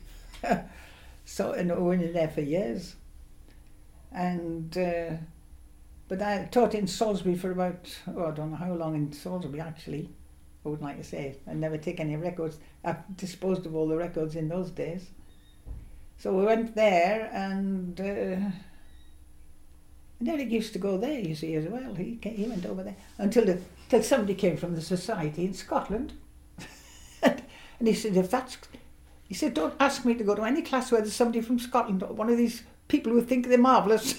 So, and we were in there for years. And, uh, but I taught in Salisbury for about, oh, I don't know how long in Salisbury actually. I wouldn't like to say. I never take any records. I disposed of all the records in those days. So we went there, and uh, and Eric used to go there, you see, as well. He came, he went over there until the till somebody came from the society in Scotland, and he said, if that's, he said, don't ask me to go to any class where there's somebody from Scotland, or one of these people who think they're marvellous.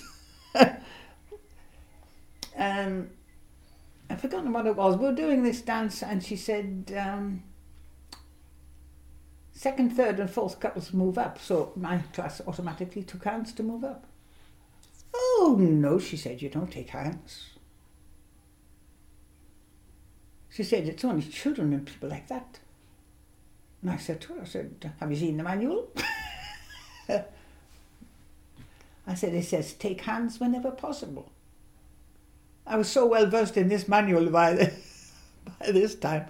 um, I've forgotten what it was. We were doing this dance, and she said, um, second, third and fourth couples move up, so my class automatically took hands to move up. Oh no, she said, you don't take hands. She said, it's only children and people like that. And I said to her, I said, have you seen the manual? I said, it says take hands whenever possible. I was so well versed in this manual by, the, by this time.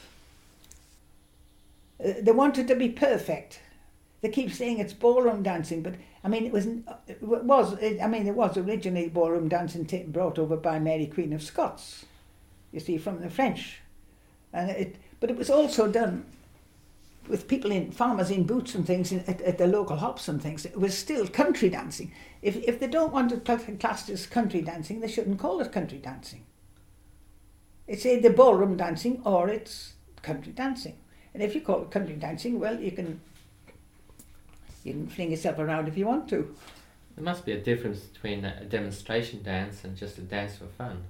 Uh, they wanted to be perfect. They keep saying it's ballroom dancing, but I mean it was. It was. It, I mean it was originally ballroom dancing t- brought over by Mary Queen of Scots. You see, from the French, and it. But it was also done with people in farmers in boots and things in, at, at the local hops and things. It was still country dancing. If if they don't want to class it as country dancing, they shouldn't call it country dancing. It's either ballroom dancing or it's country dancing. And if you call it country dancing, well, you can you can fling yourself around if you want to. There must be a difference between a demonstration dance and just a dance for fun.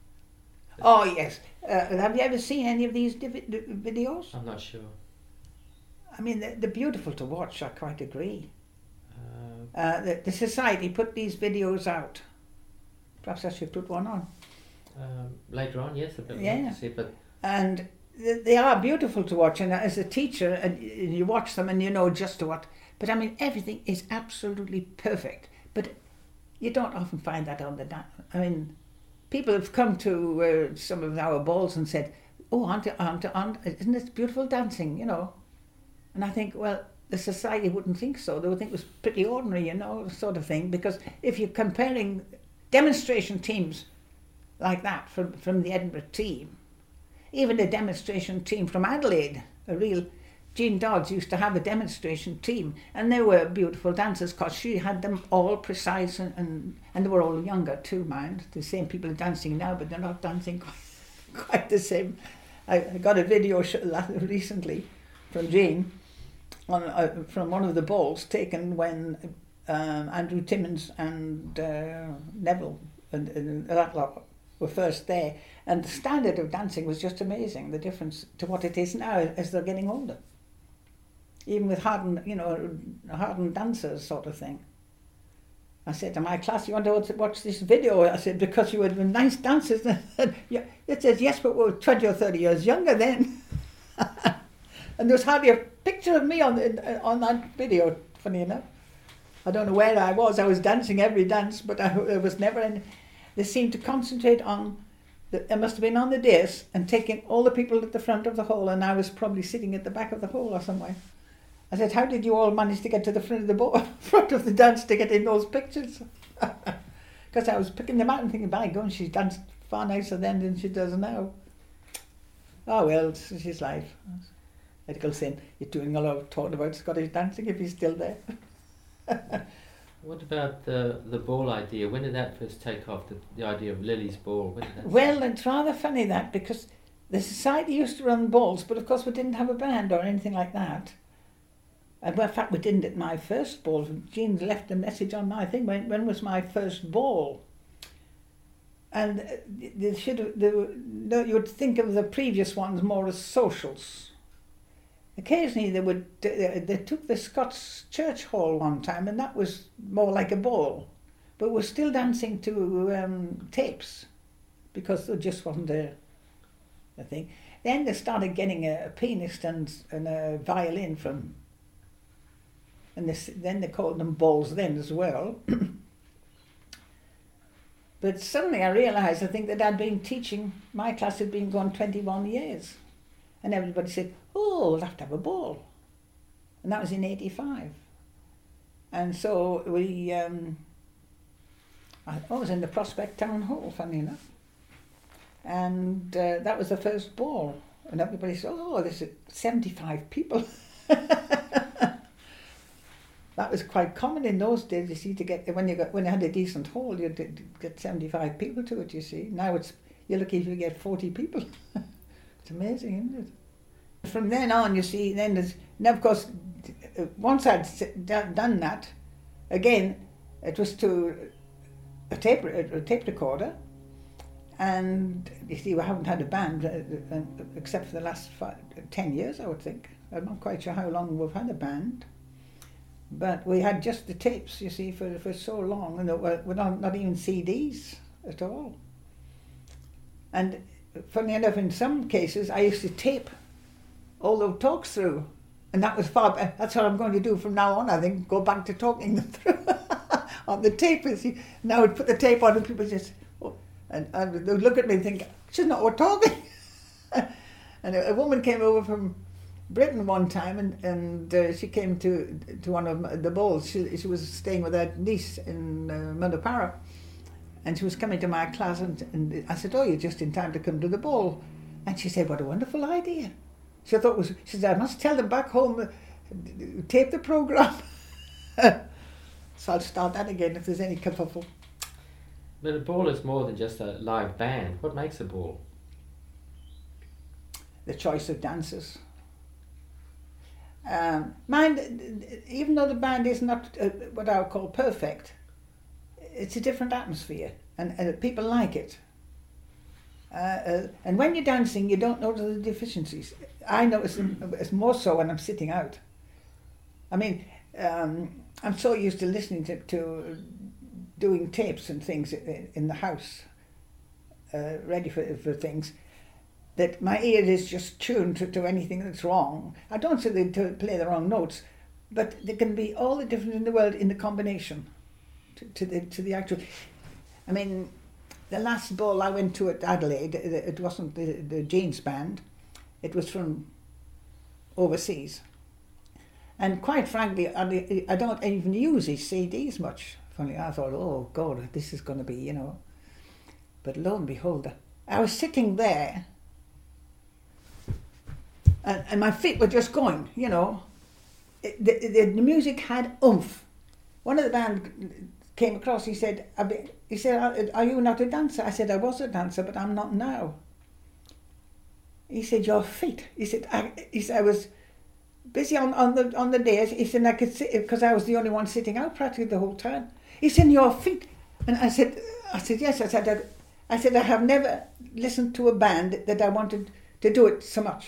Oh yes. Uh, have you ever seen any of these div- videos? I'm not sure. I mean, they're, they're beautiful to watch. I quite agree. Uh, Uh, the, the society put these videos out. Perhaps I should put one on. um, later on, yes, a bit Yeah. more to see, but And th- they are beautiful to watch. And as a teacher, and y- you watch them and you know just what. But I mean, everything is absolutely perfect. But you don't often find that on the dance. I mean, people have come to uh, some of our balls and said, "Oh, aren't, aren't, aren't, isn't this beautiful dancing?" You know. And I think, well, the society wouldn't think so. They would think it was pretty ordinary, you know, sort of thing. Because if you're comparing demonstration teams like that from, from the Edinburgh team, even a demonstration team from Adelaide, a real... Jean Dodds used to have a demonstration team, and they were beautiful dancers because she had them all precise, and, and, and they were all younger too, mind. The same people are dancing now, but they're not dancing quite, quite the same. I, I got a video sh- recently from Jean on, uh, from one of the balls taken when um, Andrew Timmins and uh, Neville and, and that lot were first there, and the standard of dancing was just amazing, the difference to what it is now as they're getting older. Even with hardened, you know, hardened dancers sort of thing. I said to my class, "You want to watch this video?" I said, "Because you were nice dancers." It says, "Yes, but we were twenty or thirty years younger then." And there was hardly a picture of me on the, on that video, funny enough. I don't know where I was. I was dancing every dance, but I, I was never in. They seemed to concentrate on, the, I must have been on the dais and taking all the people at the front of the hall, and I was probably sitting at the back of the hall or somewhere. I said, "How did you all manage to get to the front of the bo- front of the dance to get in those pictures?" Because I was picking them out and thinking, "By God, she danced far nicer then than she does now." Oh well, it's his life. Medical sin. You're doing a lot of talking about Scottish dancing if he's still there. what about the the ball idea? When did that first take off? The, the idea of Lily's ball. When did that Well, start? it's rather funny that, because the society used to run balls, but of course we didn't have a band or anything like that. And well, in fact, we didn't at my first ball. Jean's left a message on my thing. When, when was my first ball? And uh, they should have, they were, no, you would think of the previous ones more as socials. Occasionally they would, uh, they took the Scots Church Hall one time, and that was more like a ball. But we're still dancing to um, tapes, because there just wasn't a, a thing. Then they started getting a, a pianist and, and a violin from, and this, then they called them balls then as well. But suddenly I realised, I think, that I'd been teaching, my class had been going twenty-one years. And everybody said, "Oh, we'll have to have a ball." And that was in eighty-five. And so we, um, I, I was in the Prospect Town Hall, funny enough. And uh, that was the first ball. And everybody said, "Oh, there's seventy-five people." That was quite common in those days, you see, to get, when you got, when you had a decent hall, you'd get seventy-five people to it, you see. Now it's, you're lucky if you get forty people. It's amazing, isn't it? From then on, you see, then there's, now of course, once I'd done that, again, it was to a tape, a tape recorder, and you see, we haven't had a band uh, uh, except for the last five, ten years, I would think. I'm not quite sure how long we've had a band. But we had just the tapes, you see, for, for so long, and we're, we're not, not even C Ds at all. And funny enough, in some cases, I used to tape all the talks through, and that was far. That's what I'm going to do from now on. I think go back to talking them through on the tape. You see, now I'd put the tape on, and people just, oh, and, and they would look at me and think, "She's not what talking." And a, a woman came over from Britain one time, and, and uh, she came to to one of the balls. She, she was staying with her niece in uh, Mundapara, and she was coming to my class, and, and I said, "Oh, you're just in time to come to the ball." And she said, "What a wonderful idea." She thought it was, she said, "I must tell them back home, uh, tape the programme." So I'll start that again if there's any kerfuffle. But a ball is more than just a live band. What makes a ball? The choice of dancers. Um, mind, even though the band is not uh, what I would call perfect, it's a different atmosphere, and, and people like it. Uh, uh, and when you're dancing, you don't notice the deficiencies. I notice them, it's more so when I'm sitting out. I mean, um, I'm so used to listening to, to doing tapes and things in, in the house, uh, ready for, for things, that my ear is just tuned to, to anything that's wrong. I don't say they to play the wrong notes, but there can be all the difference in the world in the combination to, to the to the actual. I mean, the last ball I went to at Adelaide, it wasn't the, the Jane's band, it was from overseas. And quite frankly, I, I don't even use these C Ds much. Funny, I thought, oh God, this is going to be, you know. But lo and behold, I was sitting there, and, and my feet were just going, you know. It, the, the, the music had oomph. One of the band came across, he said, he said, are you not a dancer? I said, I was a dancer, but I'm not now. He said, your feet. He said, I, he said, I was busy on, on the on the days. He said, I could sit, because I was the only one sitting out practically the whole time. He said, your feet. And I said, I said, yes. I said, I, I said, I have never listened to a band that I wanted to do it so much.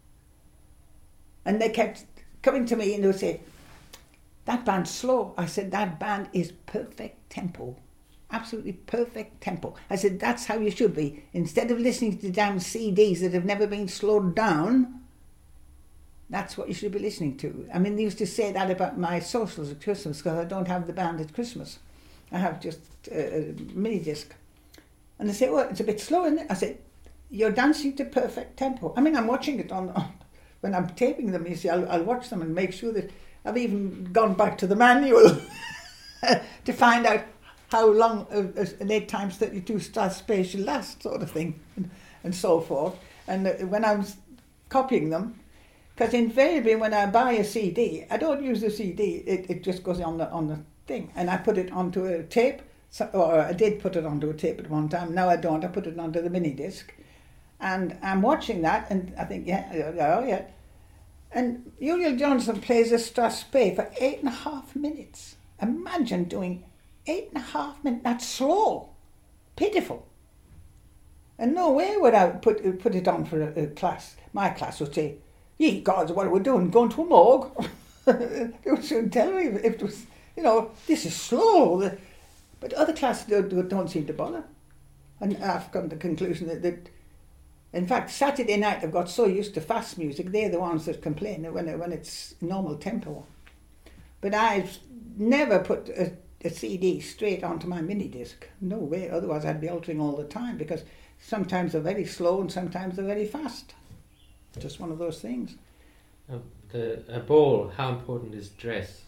And they kept coming to me and they would say, that band's slow. I said, that band is perfect tempo. Absolutely perfect tempo. I said, that's how you should be. Instead of listening to damn C Ds that have never been slowed down, that's what you should be listening to. I mean, they used to say that about my socials at Christmas, because I don't have the band at Christmas. I have just a, a mini disc. And they say, well, it's a bit slow, isn't it? I said, you're dancing to perfect tempo. I mean, I'm watching it on, on when I'm taping them, you see, I'll, I'll watch them and make sure that I've even gone back to the manual to find out how long uh, an eight times thirty-two star space should last, sort of thing, and, and so forth. And uh, when I'm copying them, because invariably when I buy a C D, I don't use the C D, it, it just goes on the on the thing, and I put it onto a tape, so, or I did put it onto a tape at one time, now I don't, I put it onto the mini disc, and I'm watching that, and I think, yeah, oh yeah, and Uriel Johnson plays a Straspe for eight and a half minutes. Imagine doing eight and a half minutes, that's slow, pitiful. And no way would I put, put it on for a, a class. My class would say, ye gods, what are we doing, going to a morgue? They would soon tell me if it was, you know, this is slow. But other classes don't, don't seem to bother. And I've come to the conclusion that, that in fact, Saturday night I've got so used to fast music, they're the ones that complain when, it, when it's normal tempo. But I've never put a, a C D straight onto my mini disc. No way, otherwise I'd be altering all the time, because sometimes they're very slow and sometimes they're very fast. Just one of those things. Uh, the, a ball, how important is dress?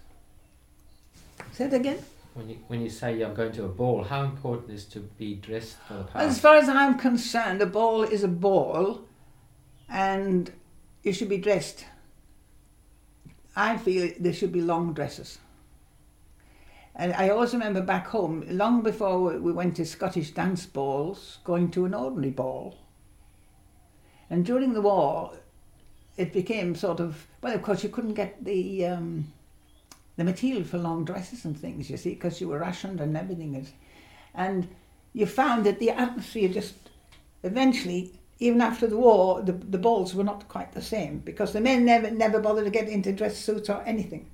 Say it again? When you when you say I'm going to a ball, how important is to be dressed for the part? As far as I'm concerned, a ball is a ball, and you should be dressed. I feel there should be long dresses. And I always remember back home, long before we went to Scottish dance balls, going to an ordinary ball. And during the war, it became sort of, well, of course, you couldn't get the um, the material for long dresses and things, you see, because you were rationed and everything. Is, and you found that the atmosphere just, eventually, even after the war, the, the balls were not quite the same, because the men never never bothered to get into dress suits or anything.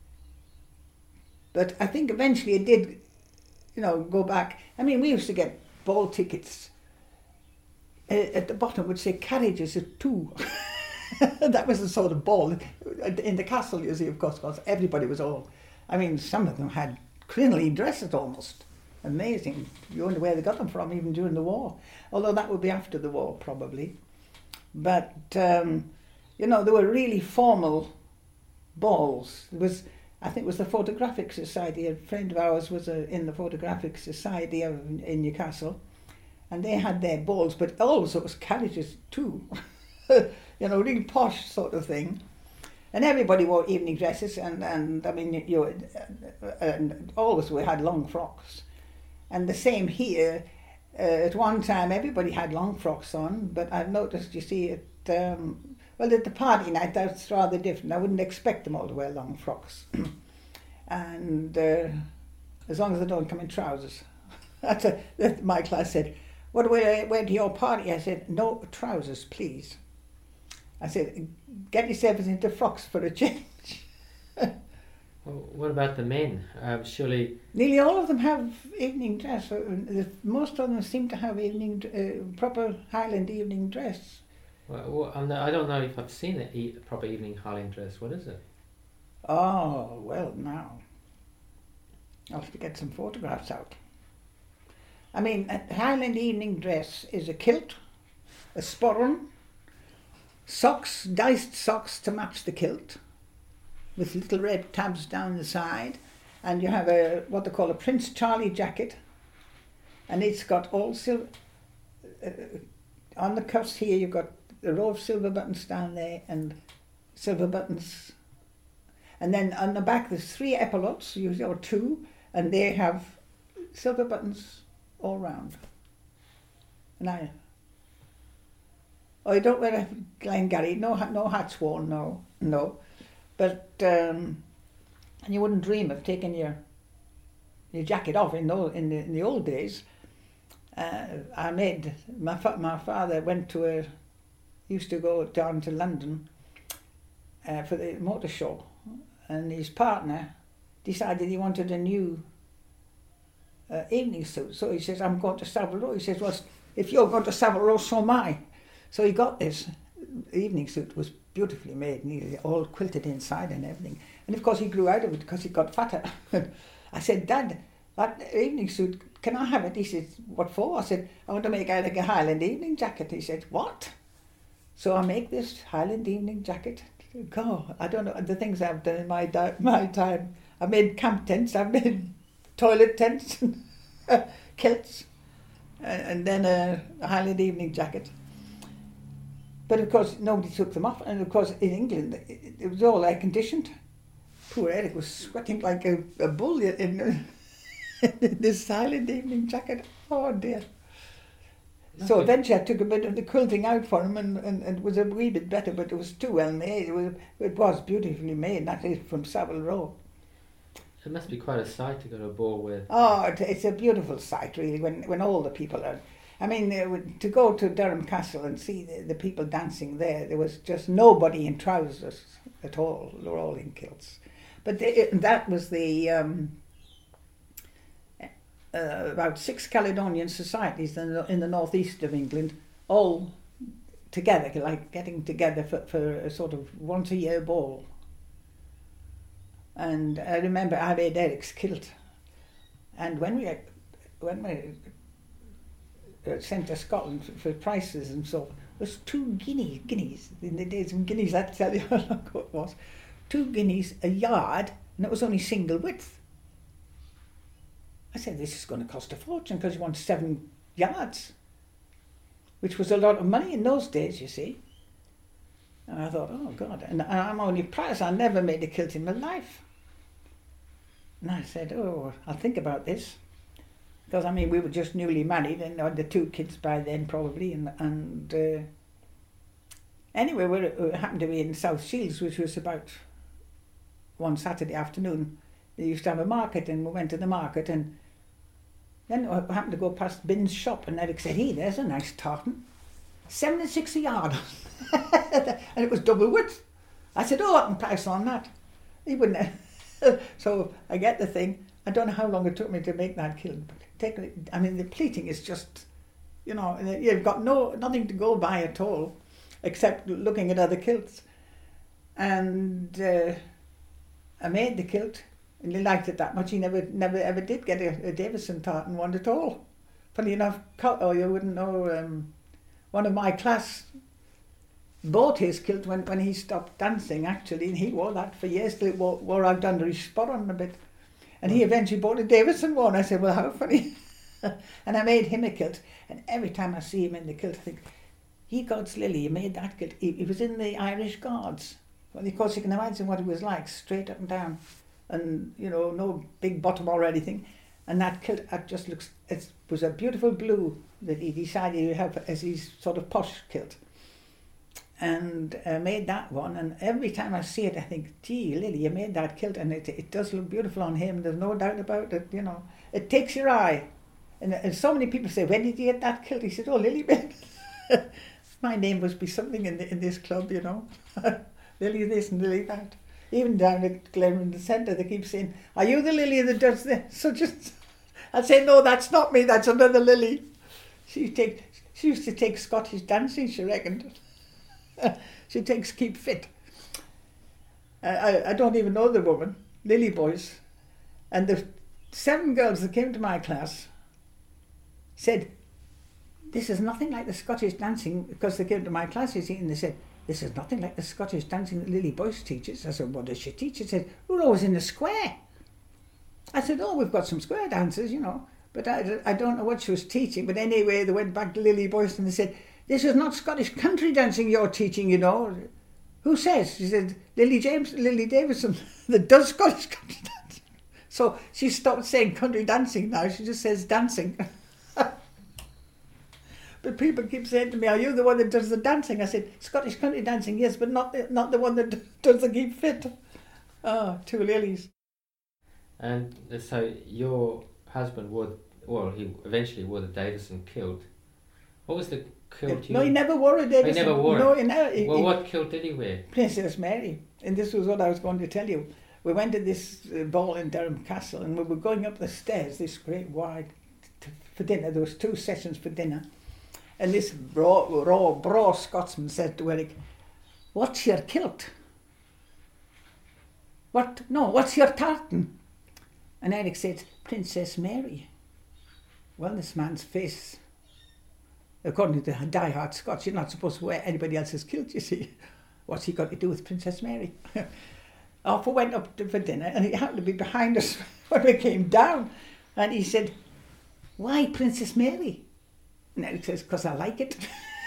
But I think eventually it did, you know, go back. I mean, we used to get ball tickets. Uh, at the bottom would say carriages at two. That was the sort of ball. In the castle, you see, of course, because everybody was all, I mean, some of them had crinoline dresses almost. Amazing. You wonder where they got them from, even during the war. Although that would be after the war, probably. But, um, you know, there were really formal balls. There was, I think it was the Photographic Society. A friend of ours was a, in the Photographic Society of, in Newcastle. And they had their balls, but also it was carriages too. You know, really posh sort of thing. And everybody wore evening dresses, and, and I mean, you, you and always we had long frocks. And the same here. Uh, at one time, everybody had long frocks on, but I've noticed, you see, it. Um, well, at the party night, that's rather different. I wouldn't expect them all to wear long frocks. And uh, as long as they don't come in trousers. That's a, that my class said, what do we wear to your party? I said, no trousers, please. I said, get yourself into frocks for a change. Well, what about the men? Um, surely... Nearly all of them have evening dress. Most of them seem to have evening, uh, proper Highland evening dress. Well, well, I'm not, I don't know if I've seen a e- proper evening Highland dress. What is it? Oh, well, now. I'll have to get some photographs out. I mean, a Highland evening dress is a kilt, a sporran, socks, diced socks to match the kilt, with little red tabs down the side, and you have a what they call a Prince Charlie jacket, and it's got all silver. Uh, on the cuffs here, you've got a row of silver buttons down there, and silver buttons, and then on the back there's three epaulettes, usually or two, and they have silver buttons all round. And I, oh, you don't wear a Glengarry, no, no hats worn, no, no. But um, and you wouldn't dream of taking your your jacket off in the in the, in the old days. Uh, I made my fa- my father went to a used to go down to London uh, for the motor show, and his partner decided he wanted a new uh, evening suit. So he says, "I'm going to Savile Row." He says, "Well, if you're going to Savile Row, so am I." So he got this evening suit. Was beautifully made, and all quilted inside and everything. And of course he grew out of it because he got fatter. I said, "Dad, that evening suit, can I have it?" He said, "What for?" I said, "I want to make out like a Highland evening jacket." He said, "What?" So I make this Highland evening jacket. God, I don't know the things I've done in my, di- my time. I've made camp tents, I've made toilet tents, kilts, and then a Highland evening jacket. But of course, nobody took them off. And of course, in England, it, it was all air conditioned. Poor Eric was sweating like a, a bull in, in this Highland evening jacket. Oh dear. Okay. So eventually I took a bit of the quilting out for him, and, and, and it was a wee bit better, but it was too well made. It was, it was beautifully made, that is from Savile Row. It must be quite a sight to go to a ball with. Oh, it, it's a beautiful sight, really, when, when all the people are... I mean, uh, to go to Durham Castle and see the, the people dancing there, there was just nobody in trousers at all. They were all in kilts. But they, that was the... Um, uh, about six Caledonian societies in the, in the northeast of England, all together, like getting together for, for a sort of once-a-year ball. And I remember I made Eric's kilt. And when we when we uh, sent to Scotland for, for prices and so, it was two guineas, guineas, in the days of guineas, I'd tell you how long ago it was, two guineas a yard, and it was only single width. I said, this is going to cost a fortune because you want seven yards, which was a lot of money in those days, you see. And I thought, oh God, and I'm only proud, I never made a kilt in my life. And I said, oh, I'll think about this. Because, I mean, we were just newly married and had the two kids by then probably. And, and uh, anyway, we happened to be in South Shields, which was about one Saturday afternoon. They used to have a market, and we went to the market, and then I happened to go past Bin's shop, and Eric said, hey, there's a nice tartan. Seven and six a yard. And it was double width. I said, oh, I can price on that. He wouldn't. So I get the thing. I don't know how long it took me to make that kilt. But take, I mean, the pleating is just, you know, you've got no nothing to go by at all, except looking at other kilts. And uh, I made the kilt, and he liked it that much. He never, never ever did get a, a Davison tartan one at all. Funny enough, oh, you wouldn't know. Um, one of my class bought his kilt when, when he stopped dancing, actually, and he wore that for years till it wore, wore out under his sporran a bit. And he eventually bought a Davison one. I said, well, how funny. And I made him a kilt, and every time I see him in the kilt, I think, ye God's lily, you made that kilt. He, he was in the Irish Guards. Well, of course, you can imagine what he was like, straight up and down, and, you know, no big bottom or anything. And that kilt, it just looks, it was a beautiful blue that he decided to have as his sort of posh kilt. and uh, made that one. And every time I see it, I think, gee, Lily, you made that kilt, and it, it does look beautiful on him. There's no doubt about it, you know. It takes your eye. And, and so many people say, when did you get that kilt? He said, oh, Lily made it. My name must be something in, the, in this club, you know. Lily this and Lily that. Even down at Glenmore Centre, they keep saying, are you the Lily that does this? So just, I say, no, that's not me, that's another Lily. She take, she used to take Scottish dancing, she reckoned. She takes Keep Fit. I, I, I don't even know the woman, Lily Boyce. And the seven girls that came to my class said, this is nothing like the Scottish dancing, because they came to my class, you see, and they said, this is nothing like the Scottish dancing that Lily Boyce teaches. I said, what does she teach? She said, we're always in the square. I said, oh, we've got some square dances, you know, but I, I don't know what she was teaching. But anyway, they went back to Lily Boyce and they said, this is not Scottish country dancing you're teaching, you know. Who says? She said, Lily James, Lily Davison, that does Scottish country dancing. So she stopped saying country dancing now, she just says dancing. But people keep saying to me, are you the one that does the dancing? I said, Scottish country dancing, yes, but not the, not the one that does the Keep Fit. Oh, two lilies. And so your husband wore, well, he eventually wore the Davison kilt. What was the kilt you... No, he never wore a Davison. Oh, he never wore no, it? He never, he, well, he, what kilt did he wear? Princess Mary. And this was what I was going to tell you. We went to this uh, ball in Durham Castle, and we were going up the stairs, this great wide, t- for dinner. There was two sessions for dinner. And this raw, raw, raw Scotsman said to Eric, what's your kilt? What? No, what's your tartan? And Eric said, Princess Mary. Well, this man's face, according to the die-hard Scots, you're not supposed to wear anybody else's kilt, you see. What's he got to do with Princess Mary? Off we went up to, for dinner, and he happened to be behind us when we came down. And he said, why Princess Mary? And Eric says, because I like it.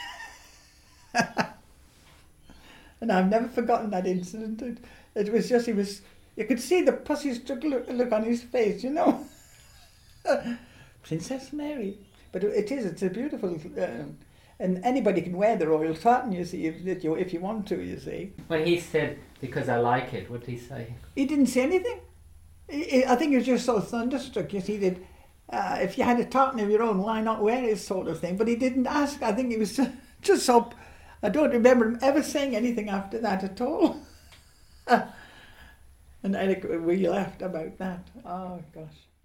And I've never forgotten that incident. It, it was just, he was, you could see the pussy-struck look, look on his face, you know. Princess Mary. But it is, it's a beautiful, uh, and anybody can wear the royal tartan, you see, if you, if you want to, you see. When he said, because I like it, what did he say? He didn't say anything. He, he, I think he was just so thunderstruck, you see, that Uh, if you had a tartan of your own, why not wear it, sort of thing. But he didn't ask. I think he was just, just so... I don't remember him ever saying anything after that at all. And Eric, we laughed about that. Oh, gosh.